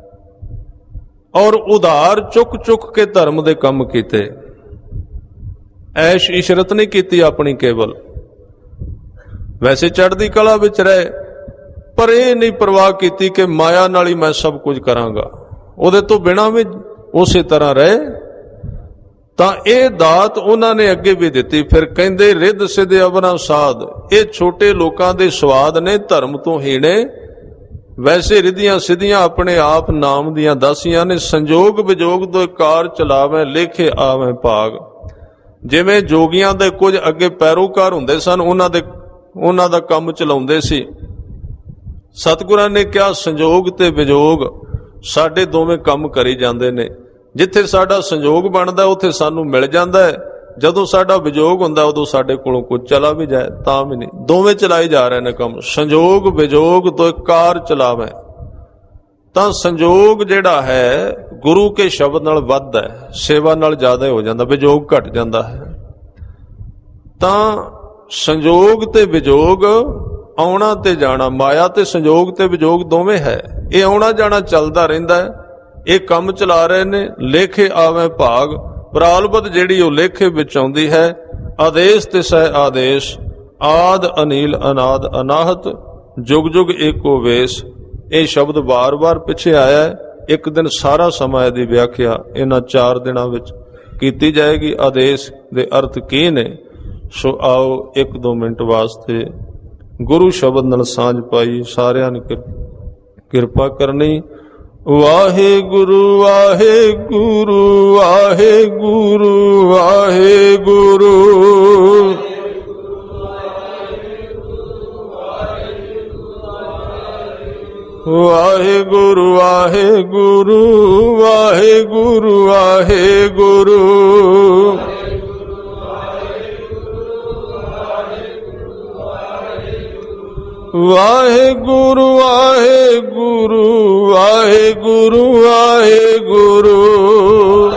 ਔਰ ਉਧਾਰ ਚੁੱਕ ਚੁੱਕ ਕੇ ਧਰਮ ਦੇ ਕੰਮ ਕੀਤੇ, ਐਸ਼ ਇਸ਼ਰਤ ਨਹੀਂ ਕੀਤੀ ਆਪਣੀ ਕੇਵਲ। ਵੈਸੇ ਚੜ੍ਹਦੀ ਕਲਾ ਵਿੱਚ ਰਹੇ, ਪਰ ਇਹ ਨਹੀਂ ਪਰਵਾਹ ਕੀਤੀ ਕਿ ਮਾਇਆ ਨਾਲ ਹੀ ਮੈਂ ਸਭ ਕੁਝ ਕਰਾਂਗਾ, ਉਹਦੇ ਤੋਂ ਬਿਨਾਂ ਵੀ ਉਸੇ ਤਰ੍ਹਾਂ ਰਹੇ। ਤਾਂ ਇਹ ਦਾਤ ਉਹਨਾਂ ਨੇ ਅੱਗੇ ਵੀ ਦਿੱਤੀ। ਫਿਰ ਕਹਿੰਦੇ ਰਿੱਧ ਸਿੱਧ ਅਵਰਾਂ ਸਾਧ, ਇਹ ਛੋਟੇ ਲੋਕਾਂ ਦੇ ਸਵਾਦ ਨੇ, ਧਰਮ ਤੋਂ ਹੀਣੇ। ਵੈਸੇ ਰਿੱਧੀਆਂ ਸਿੱਧੀਆਂ ਆਪਣੇ ਆਪ ਨਾਮ ਦੀਆਂ ਦਾਸੀਆਂ ਨੇ। ਸੰਜੋਗ ਵਿਜੋਗ ਤੋਂ ਕਾਰ ਚਲਾਵੇਂ, ਲੇਖੇ ਆਵੇਂ ਭਾਗ। ਜਿਵੇਂ ਜੋਗੀਆਂ ਦੇ ਕੁਝ ਅੱਗੇ ਪੈਰੋਕਾਰ ਹੁੰਦੇ ਸਨ, ਉਹਨਾਂ ਦੇ ਉਹਨਾਂ ਦਾ ਕੰਮ ਚਲਾਉਂਦੇ ਸੀ। ਸਤਿਗੁਰਾਂ ਨੇ ਕਿਹਾ ਸੰਜੋਗ ਤੇ ਵਿਜੋਗ ਸਾਡੇ ਦੋਵੇਂ ਕੰਮ ਕਰੀ ਜਾਂਦੇ ਨੇ। ਜਿੱਥੇ ਸਾਡਾ ਸੰਜੋਗ ਬਣਦਾ ਉੱਥੇ ਸਾਨੂੰ ਮਿਲ ਜਾਂਦਾ ਹੈ, ਜਦੋਂ ਸਾਡਾ ਵਿਜੋਗ ਹੁੰਦਾ ਉਦੋਂ ਸਾਡੇ ਕੋਲੋਂ ਕੁਝ ਚਲਾ ਵੀ ਜਾਏ ਤਾਂ ਵੀ ਨਹੀਂ। ਦੋਵੇਂ ਚਲਾਈ ਜਾ ਰਹੇ ਨੇ ਕੰਮ, ਸੰਜੋਗ ਵਿਜੋਗ ਤੋਂ ਕਾਰ ਚਲਾਵੇਂ। ਤਾਂ ਸੰਜੋਗ ਜਿਹੜਾ ਹੈ ਗੁਰੂ ਕੇ ਸ਼ਬਦ ਨਾਲ ਵੱਧਦਾ ਹੈ, ਸੇਵਾ ਨਾਲ ਜ਼ਿਆਦਾ ਹੋ ਜਾਂਦਾ, ਵਿਜੋਗ ਘਟ ਜਾਂਦਾ ਹੈ। ਤਾਂ ਸੰਜੋਗ ਤੇ ਵਿਜੋਗ, ਆਉਣਾ ਤੇ ਜਾਣਾ, ਮਾਇਆ ਤੇ ਸੰਜੋਗ ਤੇ ਵਿਜੋਗ ਦੋਵੇਂ ਹੈ। ਇਹ ਆਉਣਾ ਜਾਣਾ ਚੱਲਦਾ ਰਹਿੰਦਾ ਹੈ, ਇਹ ਕੰਮ ਚਲਾ ਰਹੇ ਨੇ। ਲੇਖੇ ਆਵੇਂ ਭਾਗ, ਪ੍ਰਾਲਬਤ ਜਿਹੜੀ ਉਹ ਲੇਖੇ ਵਿੱਚ ਆਉਂਦੀ ਹੈ। ਆਦੇਸ਼ ਤੇ ਸਹਿ ਆਦੇਸ਼, ਆਦ ਅਨੀਲ ਅਨਾਦ ਅਨਾਹਤ, ਜੁਗ ਜੁਗ ਏਕੋ ਵੇਸ। ਇਹ ਸ਼ਬਦ ਵਾਰ-ਵਾਰ ਪਿੱਛੇ ਆਇਆ ਹੈ। ਇੱਕ ਦਿਨ ਸਾਰਾ ਸਮਾਂ ਇਹਦੀ ਵਿਆਖਿਆ ਇਹਨਾਂ ਚਾਰ ਦਿਨਾਂ ਵਿੱਚ ਕੀਤੀ ਜਾਏਗੀ। ਆਦੇਸ਼ ਦੇ ਅਰਥ ਕੀ ਨੇ? ਸੋ ਆਓ ਇੱਕ ਦੋ ਮਿੰਟ ਵਾਸਤੇ ਗੁਰੂ ਸ਼ਬਦ ਨਾਲ ਸਾਂਝ ਪਾਈ। ਸਾਰਿਆਂ ਨੇ ਕਿਰਪਾ ਕਰਨੀ। ਵਾਹਿਗੁਰੂ ਵਾਹਿਗੁਰੂ ਵਾਹਿਗੁਰੂ ਵਾਹਿਗੁਰੂ ਵਾਹਿਗੁਰੂ ਵਾਹਿਗੁਰੂ ਵਾਹਿਗੁਰੂ ਵਾਹਿਗੁਰੂ ਵਾਹਿਗੁਰੂ ਵਾਹਿਗੁਰੂ ਵਾਹਿਗੁਰੂ ਵਾਹਿਗੁਰੂ